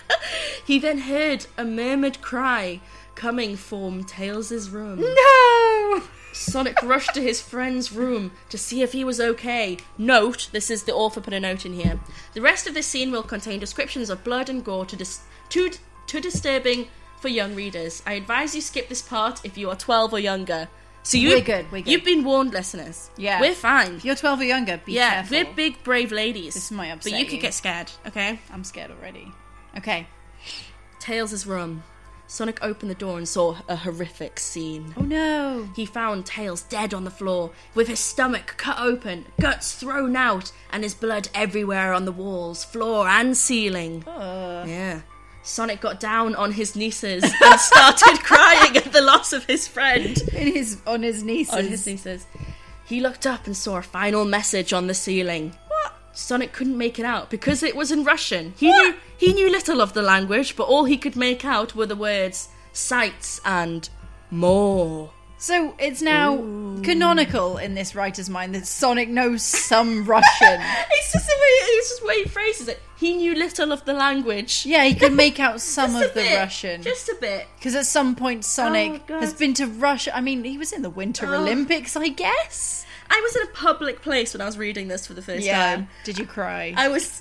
He then heard a murmured cry coming from Tails' room. No! Sonic rushed to his friend's room to see if he was okay. Note, this is the author put a note in here. The rest of this scene will contain descriptions of blood and gore too disturbing for young readers. I advise you skip this part if you are 12 or younger. So We're good. You've been warned, listeners. Yeah. We're fine. If you're 12 or younger, be careful. we're big, brave ladies. This might upset But you could you. get scared, okay? I'm scared already. Okay. Tails' room. Sonic opened the door and saw a horrific scene. Oh no. He found Tails dead on the floor, with his stomach cut open, guts thrown out, and his blood everywhere on the walls, floor, and ceiling. Yeah. Sonic got down on his knees and started crying at the loss of his friend. On his nieces. On his knees. He looked up and saw a final message on the ceiling. What? Sonic couldn't make it out because it was in Russian. He knew little of the language, but all he could make out were the words sights and more. So it's now canonical in this writer's mind that Sonic knows some Russian. It's just the way he phrases it. He knew little of the language. Yeah, he could make out some Just of a the bit. Russian. Just a bit. Because at some point Sonic Oh, God. has been to Russia. I mean, he was in the Winter Olympics, I guess. I was in a public place when I was reading this for the first time. Did you cry? I was.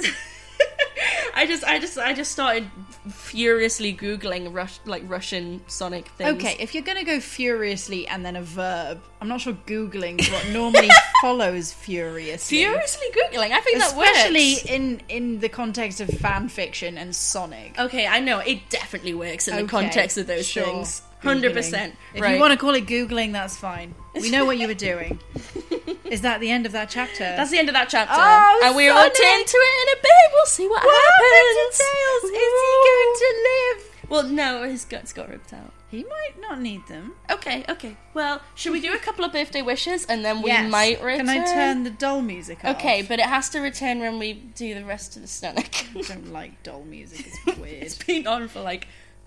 I just started furiously googling Russian Sonic things. Okay, if you're going to go furiously and then a verb, I'm not sure googling is what normally follows furiously. Furiously googling. I think Especially that works. in the context of fan fiction and Sonic. Okay, I know it definitely works in the context of those sure. things. Googling. 100%. If right. you want to call it googling, that's fine. We know what you were doing. Is that the end of that chapter? That's the end of that chapter. Oh, and we'll Sonic! return to it in a bit. We'll see what happens. Tails? Is he going to live? Well, no, his guts got ripped out. He might not need them. Okay. Well, should we do a couple of birthday wishes and then we Yes. might return? Can I turn the doll music off? Okay, but it has to return when we do the rest of the Sonic. I don't like doll music. It's weird. It's been on for like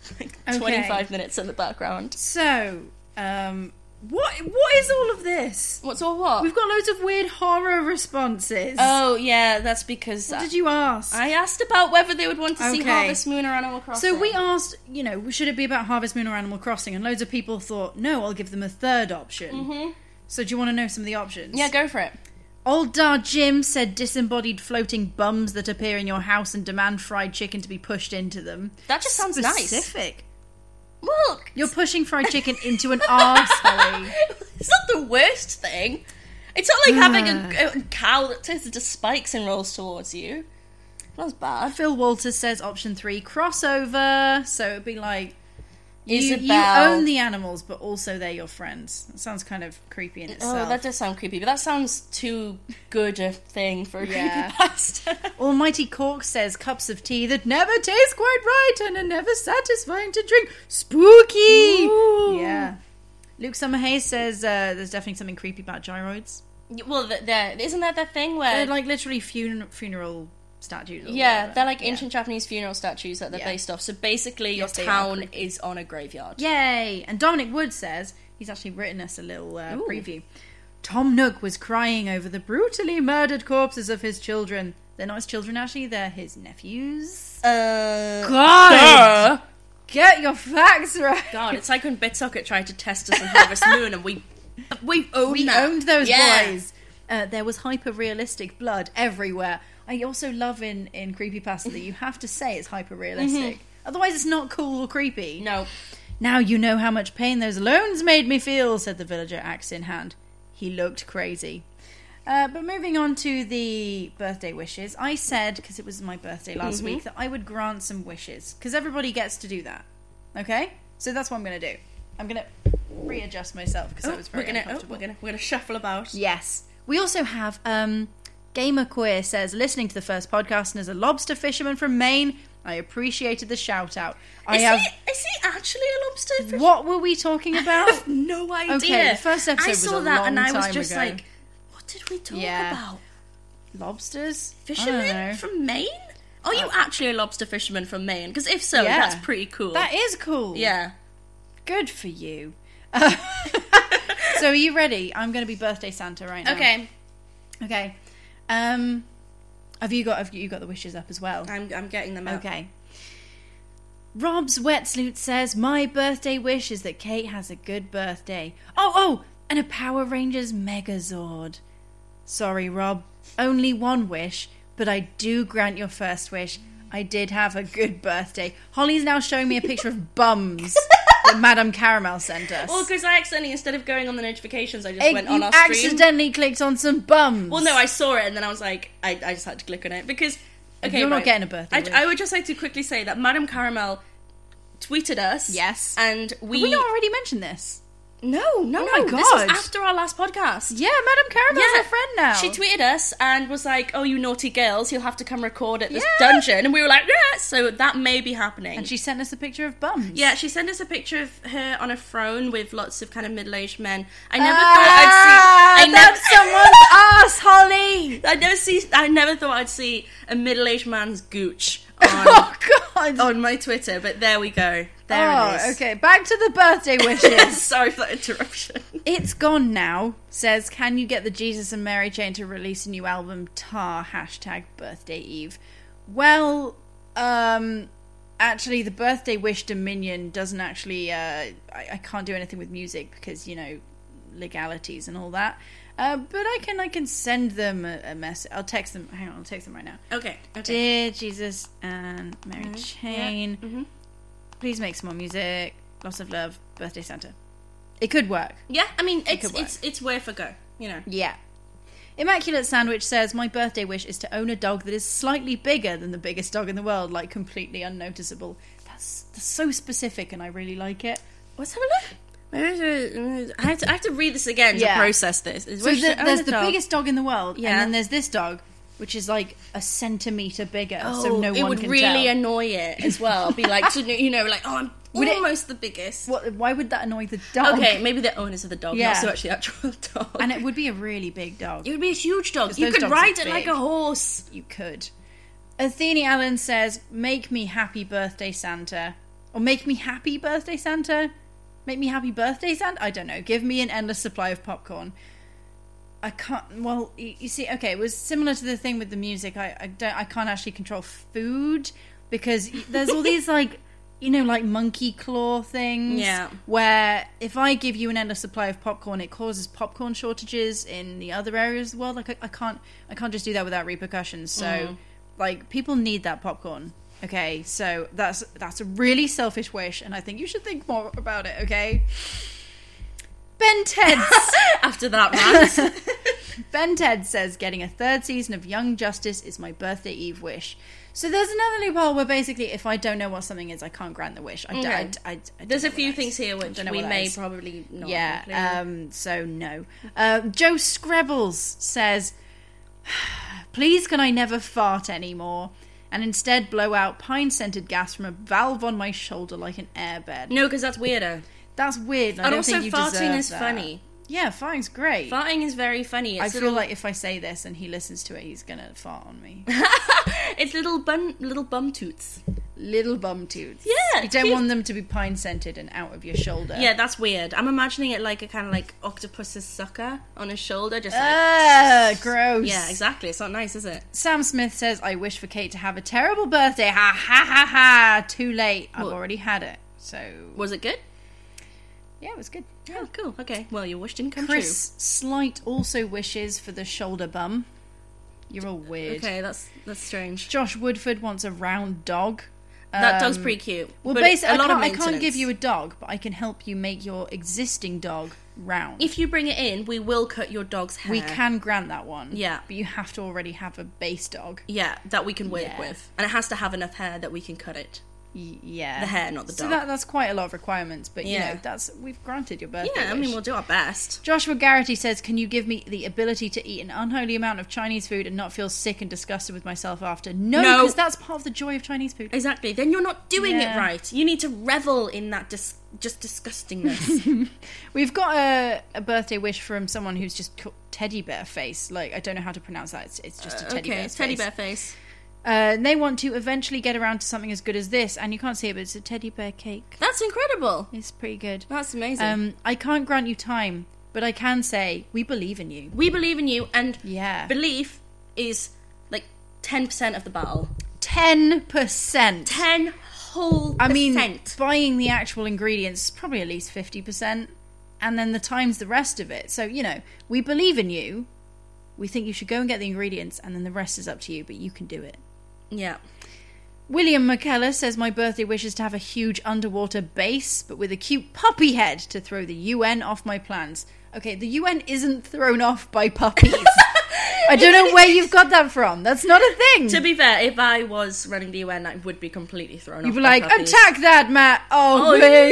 25 minutes in the background. So, what is all of this? What's all what? We've got loads of weird horror responses. Oh, yeah, that's because What did you ask? I asked about whether they would want to see Okay. Harvest Moon or Animal Crossing. So we asked, should it be about Harvest Moon or Animal Crossing? And loads of people thought, no, I'll give them a third option. Mm-hmm. So do you want to know some of the options? Yeah, go for it. Old Dar Jim said disembodied floating bums that appear in your house and demand fried chicken to be pushed into them. That just sounds nice. Specific. Well, You're pushing fried chicken into an arse, Holly. it's not the worst thing. It's not like having a cow that turns into spikes and rolls towards you. That's bad. Phil Walters says option 3, crossover. So it'd be like, you Isabel. own the animals, but also they're your friends. That sounds kind of creepy in itself. Oh, that does sound creepy, but that sounds too good a thing for a Yeah. creepypasta. Almighty Cork says cups of tea that never taste quite right and are never satisfying to drink. Spooky! Ooh. Yeah. Luke Summerhays says there's definitely something creepy about gyroids. Well, isn't that the thing where... They're like literally funeral statues. Or yeah, whatever. they're like Yeah. ancient Japanese funeral statues that they're Yeah. based off. So basically, Yes, your they are town creepy. is on a graveyard. Yay! And Dominic Wood says, he's actually written us a little preview. Tom Nook was crying over the brutally murdered corpses of his children. They're not his children, actually, they're his nephews. God! Get your facts right. God, it's like when BitSocket tried to test us on Harvest Moon and we owned those Yeah. boys. There was hyper-realistic blood everywhere. I also love in creepypasta that you have to say it's hyper-realistic. Otherwise it's not cool or creepy. No. Now you know how much pain those loans made me feel, said the villager, axe in hand. He looked crazy. But moving on to the birthday wishes, I said, because it was my birthday last week, that I would grant some wishes. Because everybody gets to do that. Okay? So that's what I'm going to do. I'm going to readjust myself because I was very uncomfortable. We're gonna shuffle about. Yes. We also have Gamer Queer says, listening to the first podcast and as a lobster fisherman from Maine, I appreciated the shout out. Is he actually a lobster fisherman? What were we talking I about? have no idea. Okay, the first episode I was saw a that long and I was time just ago. like, what did we talk about? Lobsters? I don't Fisherman know. from Maine? Are you actually a lobster fisherman from Maine? Because if so, Yeah. that's pretty cool. That is cool. Yeah. Good for you. So are you ready? I'm going to be birthday Santa right now. Okay. Have you got the wishes up as well? I'm getting them out. Okay. Rob's Wetsuit says, my birthday wish is that Kate has a good birthday. Oh, and a Power Rangers Megazord. Sorry, Rob. Only one wish, but I do grant your first wish. I did have a good birthday. Holly's now showing me a picture of bums that Madame Caramel sent us. Well, because I accidentally, instead of going on the notifications, I just went on you our stream. accidentally clicked on some bums. Well, no, I saw it and then I was like, I just had to click on it because... Okay, You're not right. getting a birthday wish. I would just like to quickly say that Madame Caramel tweeted us. Yes. And Have we not already mentioned this? No. my This was God. after our last podcast. Yeah, Madame Caramel's a friend now. She tweeted us and was like, oh, you naughty girls, you'll have to come record at this Yeah. dungeon. And we were like, yeah, so that may be happening. And she sent us a picture of bums. Yeah, she sent us a picture of her on a throne with lots of kind of middle-aged men. I never thought I'd see... That's someone's ass, Holly! I never thought I'd see a middle-aged man's gooch Oh, God! on my Twitter, but there we go. There it is. Okay, back to the birthday wishes. Sorry for that interruption. It's Gone Now says, can you get the Jesus and Mary Chain to release a new album? Tar, #birthday Eve. Well, actually, the birthday wish Dominion doesn't actually, I can't do anything with music because, you know, legalities and all that. But I can send them a message. I'll text them. Hang on, I'll text them right now. Okay. Dear Jesus and Mary Chain, please make some more music. Lots of love, Birthday Santa. It could work. Yeah, I mean, it's worth a go, you know. Yeah. Immaculate Sandwich says, my birthday wish is to own a dog that is slightly bigger than the biggest dog in the world, like completely unnoticeable. That's so specific and I really like it. Let's have a look. I have to read this again to process this. So there's the biggest dog in the world, yeah. and then there's this dog, which is like a centimetre bigger, so no one can tell. It would really annoy it as well. Be like, you know, like, oh, I'm almost the biggest. Why would that annoy the dog? Okay, maybe the owners of the dog, not so much the actual dog. And it would be a really big dog. It would be a huge dog. You could ride it like a horse. You could. Athene Allen says, make me happy birthday Santa. Or make me happy birthday Santa? Make me happy birthday Santa? I don't know. Give me an endless supply of popcorn. I can't. Well, you see, okay, it was similar to the thing with the music. I can't actually control food because there's all these like, you know, like monkey claw things. Yeah. Where if I give you an endless supply of popcorn, it causes popcorn shortages in the other areas of the world. Like I can't just do that without repercussions. So, like, people need that popcorn. Okay, so that's a really selfish wish, and I think you should think more about it, okay? Ben Ted's... After that rant. Ben Ted says, getting a 3rd season of Young Justice is my birthday eve wish. So there's another loophole where basically if I don't know what something is, I can't grant the wish. There's a few things here which we may probably not. Yeah, so no. Joe Screbbles says, please can I never fart anymore? And instead blow out pine-scented gas from a valve on my shoulder like an airbed. No, because that's weirder. That's weird. And also farting is funny. Yeah, farting's great. Farting is very funny. I feel like if I say this and he listens to it, he's going to fart on me. It's little bum toots. Little bum toots. Yeah. You don't want them to be pine-scented and out of your shoulder. Yeah, that's weird. I'm imagining it like a kind of like octopus's sucker on his shoulder. Just like... gross. Yeah, exactly. It's not nice, is it? Sam Smith says, I wish for Kate to have a terrible birthday. Ha ha ha ha. Too late. I've already had it. So... Was it good? Yeah, it was good. Yeah. Oh, cool. Okay. Well, your wish didn't come Chris true. Slight also wishes for the shoulder bum. You're all weird. Okay, that's strange. Josh Woodford wants a round dog. That dog's pretty cute. Well, basically, I can't give you a dog, but I can help you make your existing dog round. If you bring it in, we will cut your dog's hair. We can grant that one. Yeah. But you have to already have a base dog. Yeah, that we can work with. And it has to have enough hair that we can cut it. Yeah. The hair, not the dog. So that's quite a lot of requirements, but you know, we've granted your birthday wish. I mean, we'll do our best. Joshua Garrity says, can you give me the ability to eat an unholy amount of Chinese food and not feel sick and disgusted with myself after? No, because that's part of the joy of Chinese food. Exactly. Then you're not doing it right. You need to revel in that just disgustingness. We've got a birthday wish from someone who's just called Teddy Bear Face. Like, I don't know how to pronounce that. It's just a teddy bear face. Teddy Bear Face. They want to eventually get around to something as good as this, and you can't see it, but it's a teddy bear cake. That's incredible. It's pretty good. That's amazing. I can't grant you time, but I can say we believe in you. We believe in you, and belief is like 10% of the battle. 10%. 10 whole I mean, buying the actual ingredients is probably at least 50%, and then the time's the rest of it. So, you know, we believe in you. We think you should go and get the ingredients, and then the rest is up to you, but you can do it. Yeah. William McKellar says, my birthday wish is to have a huge underwater base, but with a cute puppy head to throw the UN off my plans. Okay, the UN isn't thrown off by puppies. I don't know where you've got that from. That's not a thing. To be fair, if I was running the UN, I would be completely thrown off. You'd be like, attack that, Matt. Oh,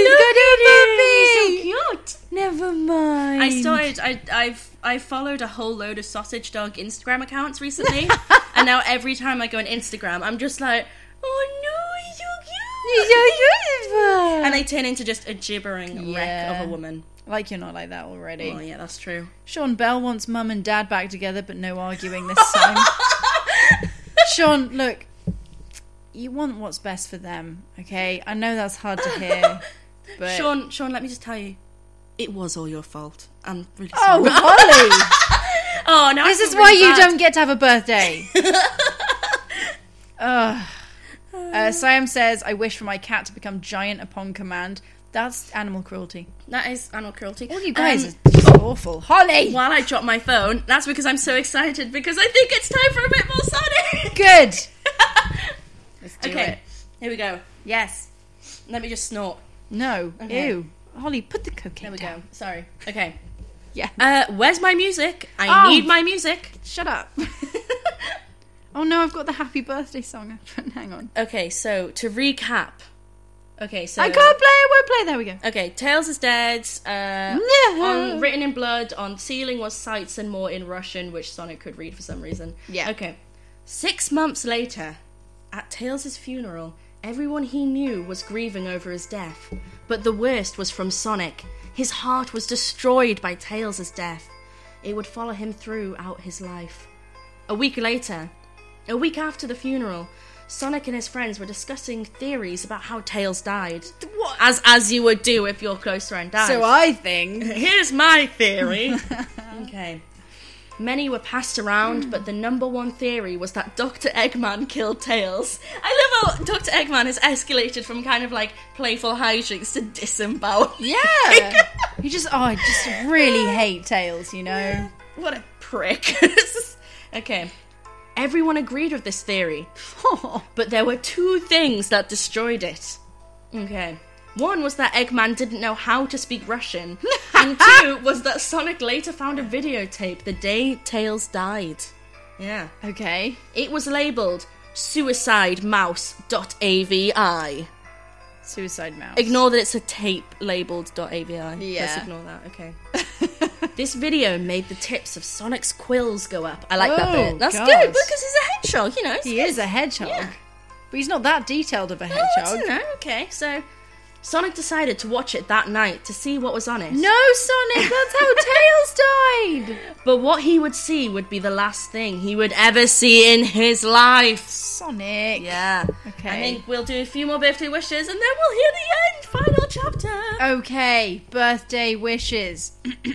please. So cute. Never mind. I followed a whole load of sausage dog Instagram accounts recently, and now every time I go on Instagram, I'm just like, oh no, he's so cute. He's so beautiful. And they turn into just a gibbering wreck of a woman. Like you're not like that already. Oh yeah, that's true. Sean Bell wants mum and dad back together, but no arguing this time. Sean, look, you want what's best for them, okay? I know that's hard to hear, but... Sean, let me just tell you, it was all your fault. I'm really sorry. Oh, Holly! Oh, no, This is why you don't get to have a birthday. Siam says, I wish for my cat to become giant upon command. That's animal cruelty. That is animal cruelty. All you guys are just awful. Holly! While I drop my phone, that's because I'm so excited, because I think it's time for a bit more Sonic! Good! Let's do Okay, it. here we go. Yes. Let me just snort. No. Okay. Ew. Holly, put the cocaine There we down. go. Sorry. Okay. Yeah. Where's my music? I need my music. Shut up. Oh no, I've got the happy birthday song. Hang on. Okay, so to recap. Okay, so I can't play, I won't play. There we go. Okay, Tails is dead. No. Written in blood. On ceiling was sights and more in Russian, which Sonic could read for some reason. Yeah. Okay. 6 months later, at Tails' funeral, everyone he knew was grieving over his death. But the worst was from Sonic. His heart was destroyed by Tails' death. It would follow him throughout his life. A week after the funeral, Sonic and his friends were discussing theories about how Tails died. What? As you would do if your close friend died. So I think... Here's my theory. Okay. Many were passed around, but the number one theory was that Dr. Eggman killed Tails. I love how Dr. Eggman has escalated from kind of like playful hijinks to disembowel. Yeah. I just really hate Tails, you know? What a prick. Okay. Everyone agreed with this theory, but there were 2 things that destroyed it. Okay. One was that Eggman didn't know how to speak Russian, and 2 was that Sonic later found a videotape the day Tails died. Yeah. Okay. It was labelled suicidemouse.avi. Suicide Mouse. Ignore that it's a tape labelled .avi. Yeah. Let's ignore that, okay. This video made the tips of Sonic's quills go up. I like that bit. That's God. good, because he's a hedgehog, you know. He is a hedgehog. Yeah. But he's not that detailed of a Oh, hedgehog. I don't know. Okay, so Sonic decided to watch it that night to see what was on it. No, Sonic, that's how Tails died! But what he would see would be the last thing he would ever see in his life. Sonic. Yeah. Okay. I think we'll do a few more birthday wishes and then we'll hear the end. Final chapter. Okay, birthday wishes.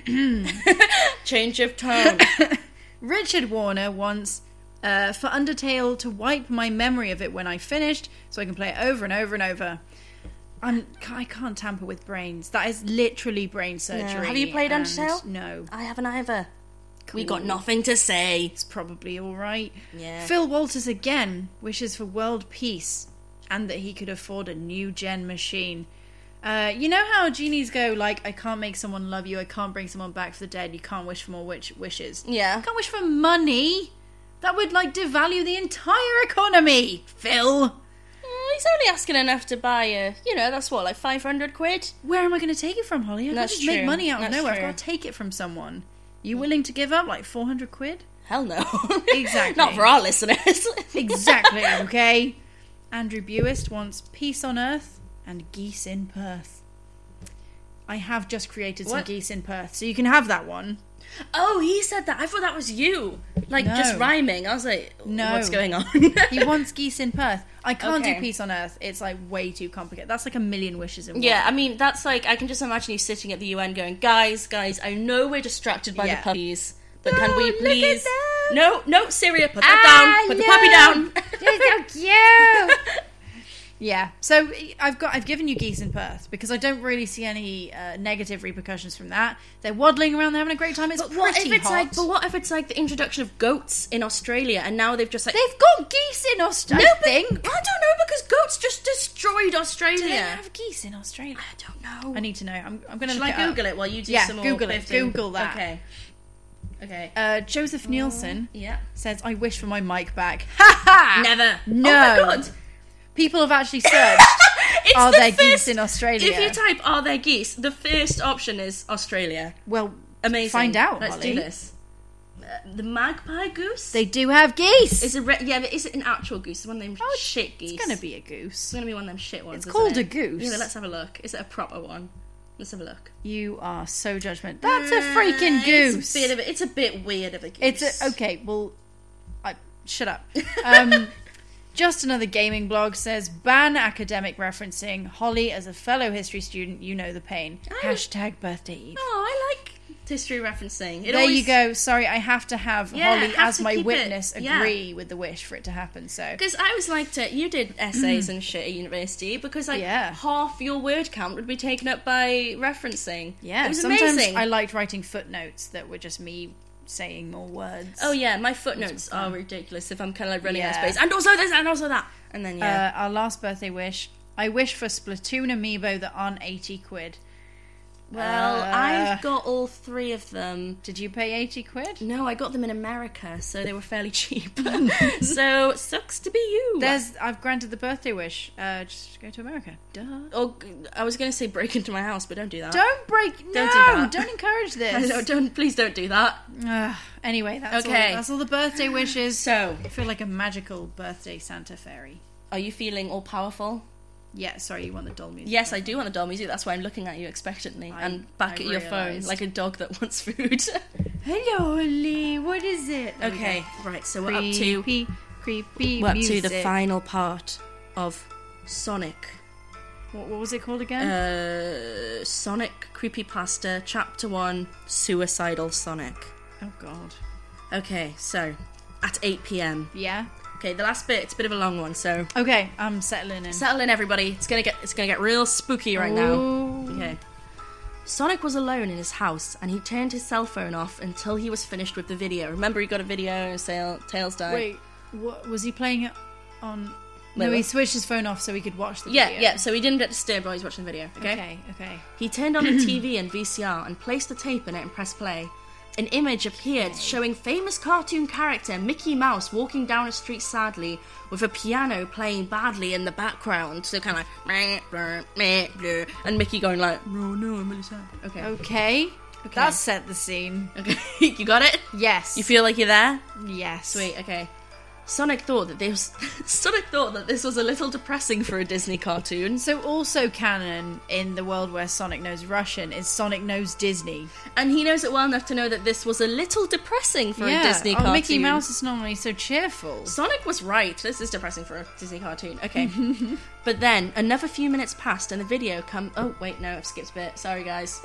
Change of tone. Richard Warner wants for Undertale to wipe my memory of it when I finished so I can play it over and over and over. I can't tamper with brains. That is literally brain surgery. Have you played and Undertale? No. I haven't either. Cool. We got nothing to say. It's probably alright. Yeah. Phil Walters again wishes for world peace and that he could afford a new gen machine. You know how genies go, like, I can't make someone love you, I can't bring someone back from the dead, you can't wish for more wishes. Yeah. I can't wish for money. That would, like, devalue the entire economy, Phil. He's only asking enough to buy that's what, like 500 quid? Where am I going to take it from, Holly? I can't That's just make true. money out of That's nowhere. I've true. got to take it from someone. You willing to give up, like, 400 quid? Hell no. Exactly. Not for our listeners. Exactly, okay? Andrew Buist wants peace on Earth and geese in Perth. I have just created some What? geese in Perth, so you can have that one. Oh, he said that. I thought that was you. Like, No. just rhyming. I was like, No. what's going on? He wants geese in Perth. I can't Okay. do peace on Earth. It's, like, way too complicated. That's, like, a million wishes in one. Yeah, I mean, that's like, I can just imagine you sitting at the UN going, guys, I know we're distracted by Yeah. the puppies, but can we look at please... them. No, Syria, put that down. Put the puppy down. They're so cute. Yeah, so I've given you geese in Perth because I don't really see any negative repercussions from that. They're waddling around, they're having a great time. It's But what if pretty it's hot. what if it's like the introduction of goats in Australia and now they've just like... They've got geese in Australia. I think. I don't know, because goats just destroyed Australia. Do they have geese in Australia? I don't know. I need to know. I'm going to Shall look I it Google up. it while you do Yeah, some more Google it. birthday- Google that. Okay. Joseph Nielsen Yeah. says, I wish for my mic back. Ha ha! Never. No. Oh my god. People have actually searched, It's are the there first- geese in Australia? If you type "are there geese," the first option is Australia. Well, Amazing. find out, Let's Holly. do this. The magpie goose. They do have geese. Is it? Yeah, but is it an actual goose? It's one of them shit geese. It's going to be a goose. It's gonna be one of them shit ones. It's isn't called it? a goose. Yeah, but let's have a look. Is it a proper one? Let's have a look. You are so judgmental. That's a freaking goose. It's a bit weird of a goose. Okay. Well, shut up. Just Another Gaming Blog says, ban academic referencing. Holly, as a fellow history student, you know the pain. Hashtag birthday eve. Oh, I like history referencing. There you go. Sorry, I have to have Holly as my keep witness it. agree with the wish for it to happen. So because I was like, you did essays and shit at university because half your word count would be taken up by referencing. Yeah, it was sometimes amazing. I liked writing footnotes that were just me saying more words. Oh yeah, my footnotes are ridiculous if I'm kind of like running out of space. And also this, and also that, and then our last birthday wish. I wish for Splatoon amiibo that aren't 80 quid. Well, I've got all 3 of them. Did you pay 80 quid? No, I got them in America, so they were fairly cheap. So, sucks to be you. I've granted the birthday wish. Just go to America. Duh. Oh, I was going to say break into my house, but don't do that. Don't break. Don't do that. Don't encourage this. Please don't do that. Anyway, that's all the birthday wishes. So, I feel like a magical birthday Santa fairy. Are you feeling all powerful? Yeah, sorry, you want the doll music. Yes, I do want the doll music. That's why I'm looking at you expectantly and back at your phone like a dog that wants food. Hello, Holly. What is it? Okay, right. So we're creepy up music. to the final part of Sonic. What was it called again? Sonic Creepypasta Chapter 1, Suicidal Sonic. Oh God. Okay, so at 8 p.m. Yeah. Okay, the last bit, it's a bit of a long one, so... Okay, I'm settling in. Settle in, everybody. It's gonna get real spooky right now. Okay. Sonic was alone in his house, and he turned his cell phone off until he was finished with the video. Remember, he got a video, Tails died. Wait, what, was he playing it on... Wait, no, he what? switched his phone off so he could watch the video. Yeah, so he didn't get disturbed while he was watching the video, Okay. He turned on the TV and VCR and placed the tape in it and pressed play. An image appeared showing famous cartoon character Mickey Mouse walking down a street sadly with a piano playing badly in the background. So kind of like... and Mickey going like, oh no, I'm really sad. Okay. That set the scene. Okay, you got it? Yes. You feel like you're there? Yes. Sweet, okay. Sonic thought that this was a little depressing for a Disney cartoon. So also canon in the world where Sonic knows Russian is Sonic knows Disney. And he knows it well enough to know that this was a little depressing for a Disney cartoon. Mickey Mouse is normally so cheerful. Sonic was right. This is depressing for a Disney cartoon. Okay. But then another few minutes passed and the video Oh, wait, no, I've skipped a bit. Sorry, guys.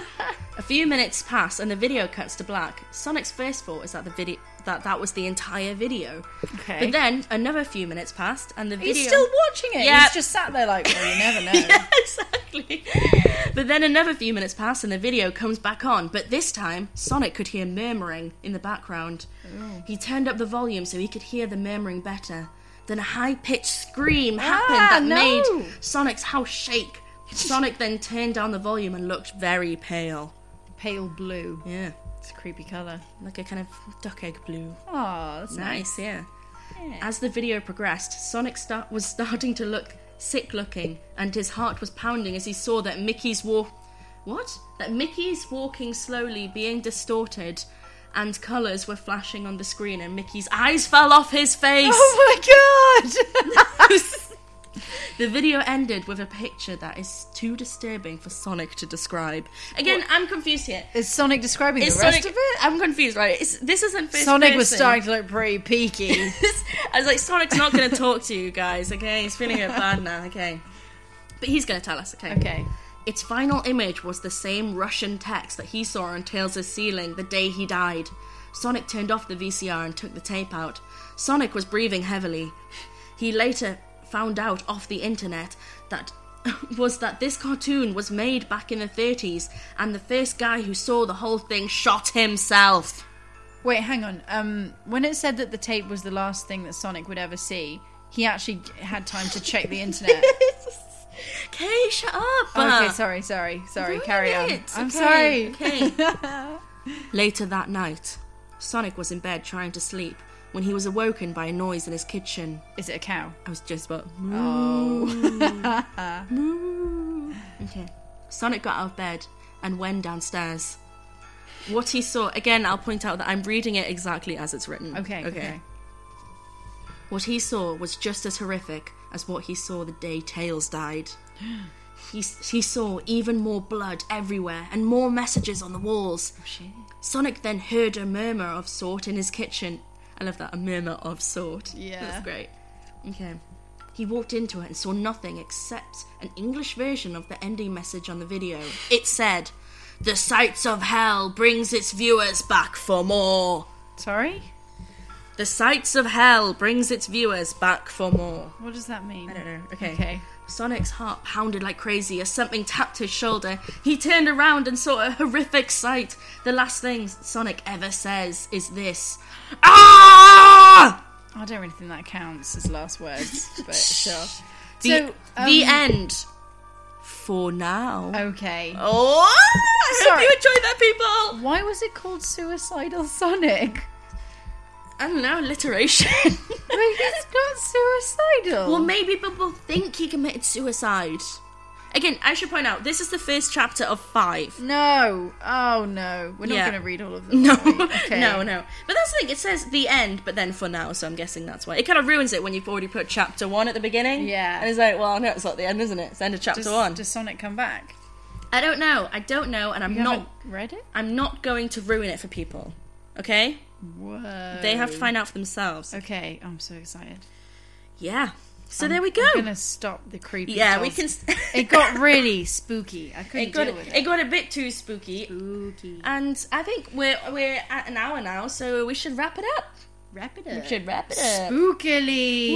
A few minutes pass and the video cuts to black. Sonic's first thought is that that was the entire video. Okay. But then another few minutes passed and the video... He's still watching it. Yeah. He's just sat there like, well, you never know. Yeah, exactly. But then another few minutes pass and the video comes back on. But this time, Sonic could hear murmuring in the background. Oh. He turned up the volume so he could hear the murmuring better. Then a high-pitched scream happened that made Sonic's house shake. Sonic then turned down the volume and looked very pale. Pale blue. Yeah. It's a creepy colour. Like a kind of duck egg blue. Oh, that's nice. Yeah. As the video progressed, Sonic was starting to look sick-looking, and his heart was pounding as he saw that Mickey's walking slowly, being distorted, and colours were flashing on the screen, and Mickey's eyes fell off his face. Oh my God! The video ended with a picture that is too disturbing for Sonic to describe. Again, I'm confused here. Is Sonic describing the rest Sonic, of it? I'm confused, right? This isn't first Sonic person. was starting to look pretty peaky. I was like, Sonic's not going to talk to you guys, okay? He's feeling a bit bad now, okay? But he's going to tell us, okay? Okay. Its final image was the same Russian text that he saw on Tails' ceiling the day he died. Sonic turned off the VCR and took the tape out. Sonic was breathing heavily. He later found out off the internet that this cartoon was made back in the 30s, and the first guy who saw the whole thing shot himself. Wait, hang on. When it said that the tape was the last thing that Sonic would ever see, he actually had time to check the internet. Okay, shut up. Okay, sorry. Carry on. I'm sorry. Okay. Later that night, Sonic was in bed trying to sleep when he was awoken by a noise in his kitchen. Is it a cow? I was just about... Oh. Moo. Okay. Sonic got out of bed and went downstairs. What he saw... Again, I'll point out that I'm reading it exactly as it's written. Okay. What he saw was just as horrific as what he saw the day Tails died. He saw even more blood everywhere and more messages on the walls. Oh, shit. Sonic then heard a murmur of sort in his kitchen. I love that, a murmur of sort. Yeah. That's great. Okay. He walked into it and saw nothing except an English version of the ending message on the video. It said, "The sights of hell brings its viewers back for more." Sorry? The sights of hell brings its viewers back for more. What does that mean? I don't know. Okay. Sonic's heart pounded like crazy as something tapped his shoulder. He turned around and saw a horrific sight. The last thing Sonic ever says is this. Ah! I don't really think that counts as last words, but sure. The end. For now. Okay. Oh! I hope Sorry. you enjoyed that, people! Why was it called Suicidal Sonic? I don't know, alliteration. Wait, he's not suicidal. Well, maybe people think he committed suicide. Again, I should point out, this is the first chapter of 5. No. Oh, no. We're not Yeah. going to read all of them. No, are we? Okay. no. But that's the thing, it says the end, but then for now, so I'm guessing that's why. It kind of ruins it when you've already put chapter 1 at the beginning. Yeah. And it's like, well, no, it's not the end, isn't it? It's the end of chapter 1. Does Sonic come back? I don't know, and I'm You not... haven't read it? I'm not going to ruin it for people, okay? Whoa. They have to find out for themselves. Okay, I'm so excited. Yeah. So there we go. I'm going to stop the creepy Yeah, we dolls. can... It got really spooky. I couldn't deal with it. It got a bit too spooky. Spooky. And I think we're at an hour now, so we should wrap it up. Wrap it We up. should wrap it up. Spookily.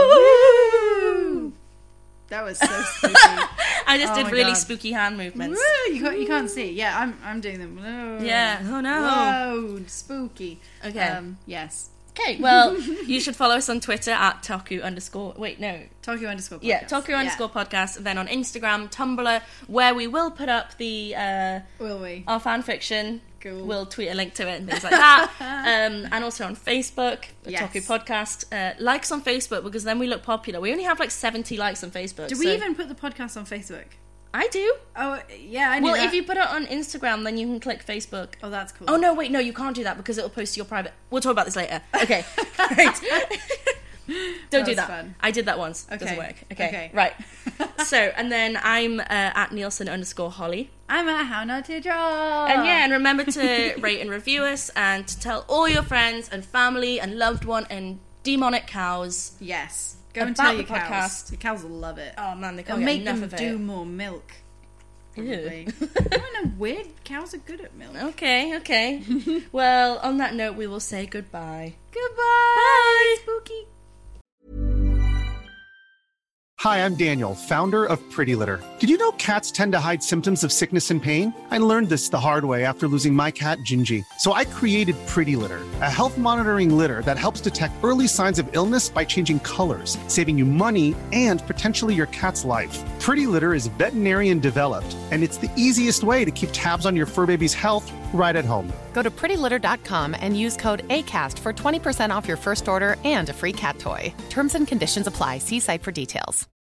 Woo! That was so spooky. I just Oh did my really God. spooky hand movements. Woo, you can't see. Yeah, I'm doing them. Whoa. Yeah. Oh no. Whoa, spooky. Okay. Yes. Okay. Well, you should follow us on Twitter at Toku_. Wait, no. Tokyo _ podcast. Yeah, Toku_ podcast. Then on Instagram, Tumblr, where we will put up the Will we? our fan fiction. Cool. We'll tweet a link to it and things like that. And also on Facebook, the Yes. Toku Podcast. Likes on Facebook, because then we look popular. We only have like 70 likes on Facebook. Do we even put the podcast on Facebook? I do. Oh, yeah, I knew Well, that. if you put it on Instagram, then you can click Facebook. Oh, that's cool. Oh, no, wait, no, you can't do that because it'll post to your private... We'll talk about this later. Okay, right. Don't do was that. fun. I did that once. Okay. Doesn't work. Okay, Okay. right. So, and then I'm at Nielsen_Holly. I'm at How Not to Draw. And remember to rate and review us and to tell all your friends and family and loved one and demonic cows. Yes. Go and About tell the your cows. podcast. The cows will love it. Oh, man, they It'll can't get make enough them of do it. more milk. Probably. Ew. I don't know, weird. Cows are good at milk. Okay. Well, on that note, we will say goodbye. Goodbye. Bye. Spooky. Hi, I'm Daniel, founder of Pretty Litter. Did you know cats tend to hide symptoms of sickness and pain? I learned this the hard way after losing my cat, Gingy. So I created Pretty Litter, a health monitoring litter that helps detect early signs of illness by changing colors, saving you money and potentially your cat's life. Pretty Litter is veterinarian developed, and it's the easiest way to keep tabs on your fur baby's health right at home. Go to prettylitter.com and use code ACAST for 20% off your first order and a free cat toy. Terms and conditions apply. See site for details.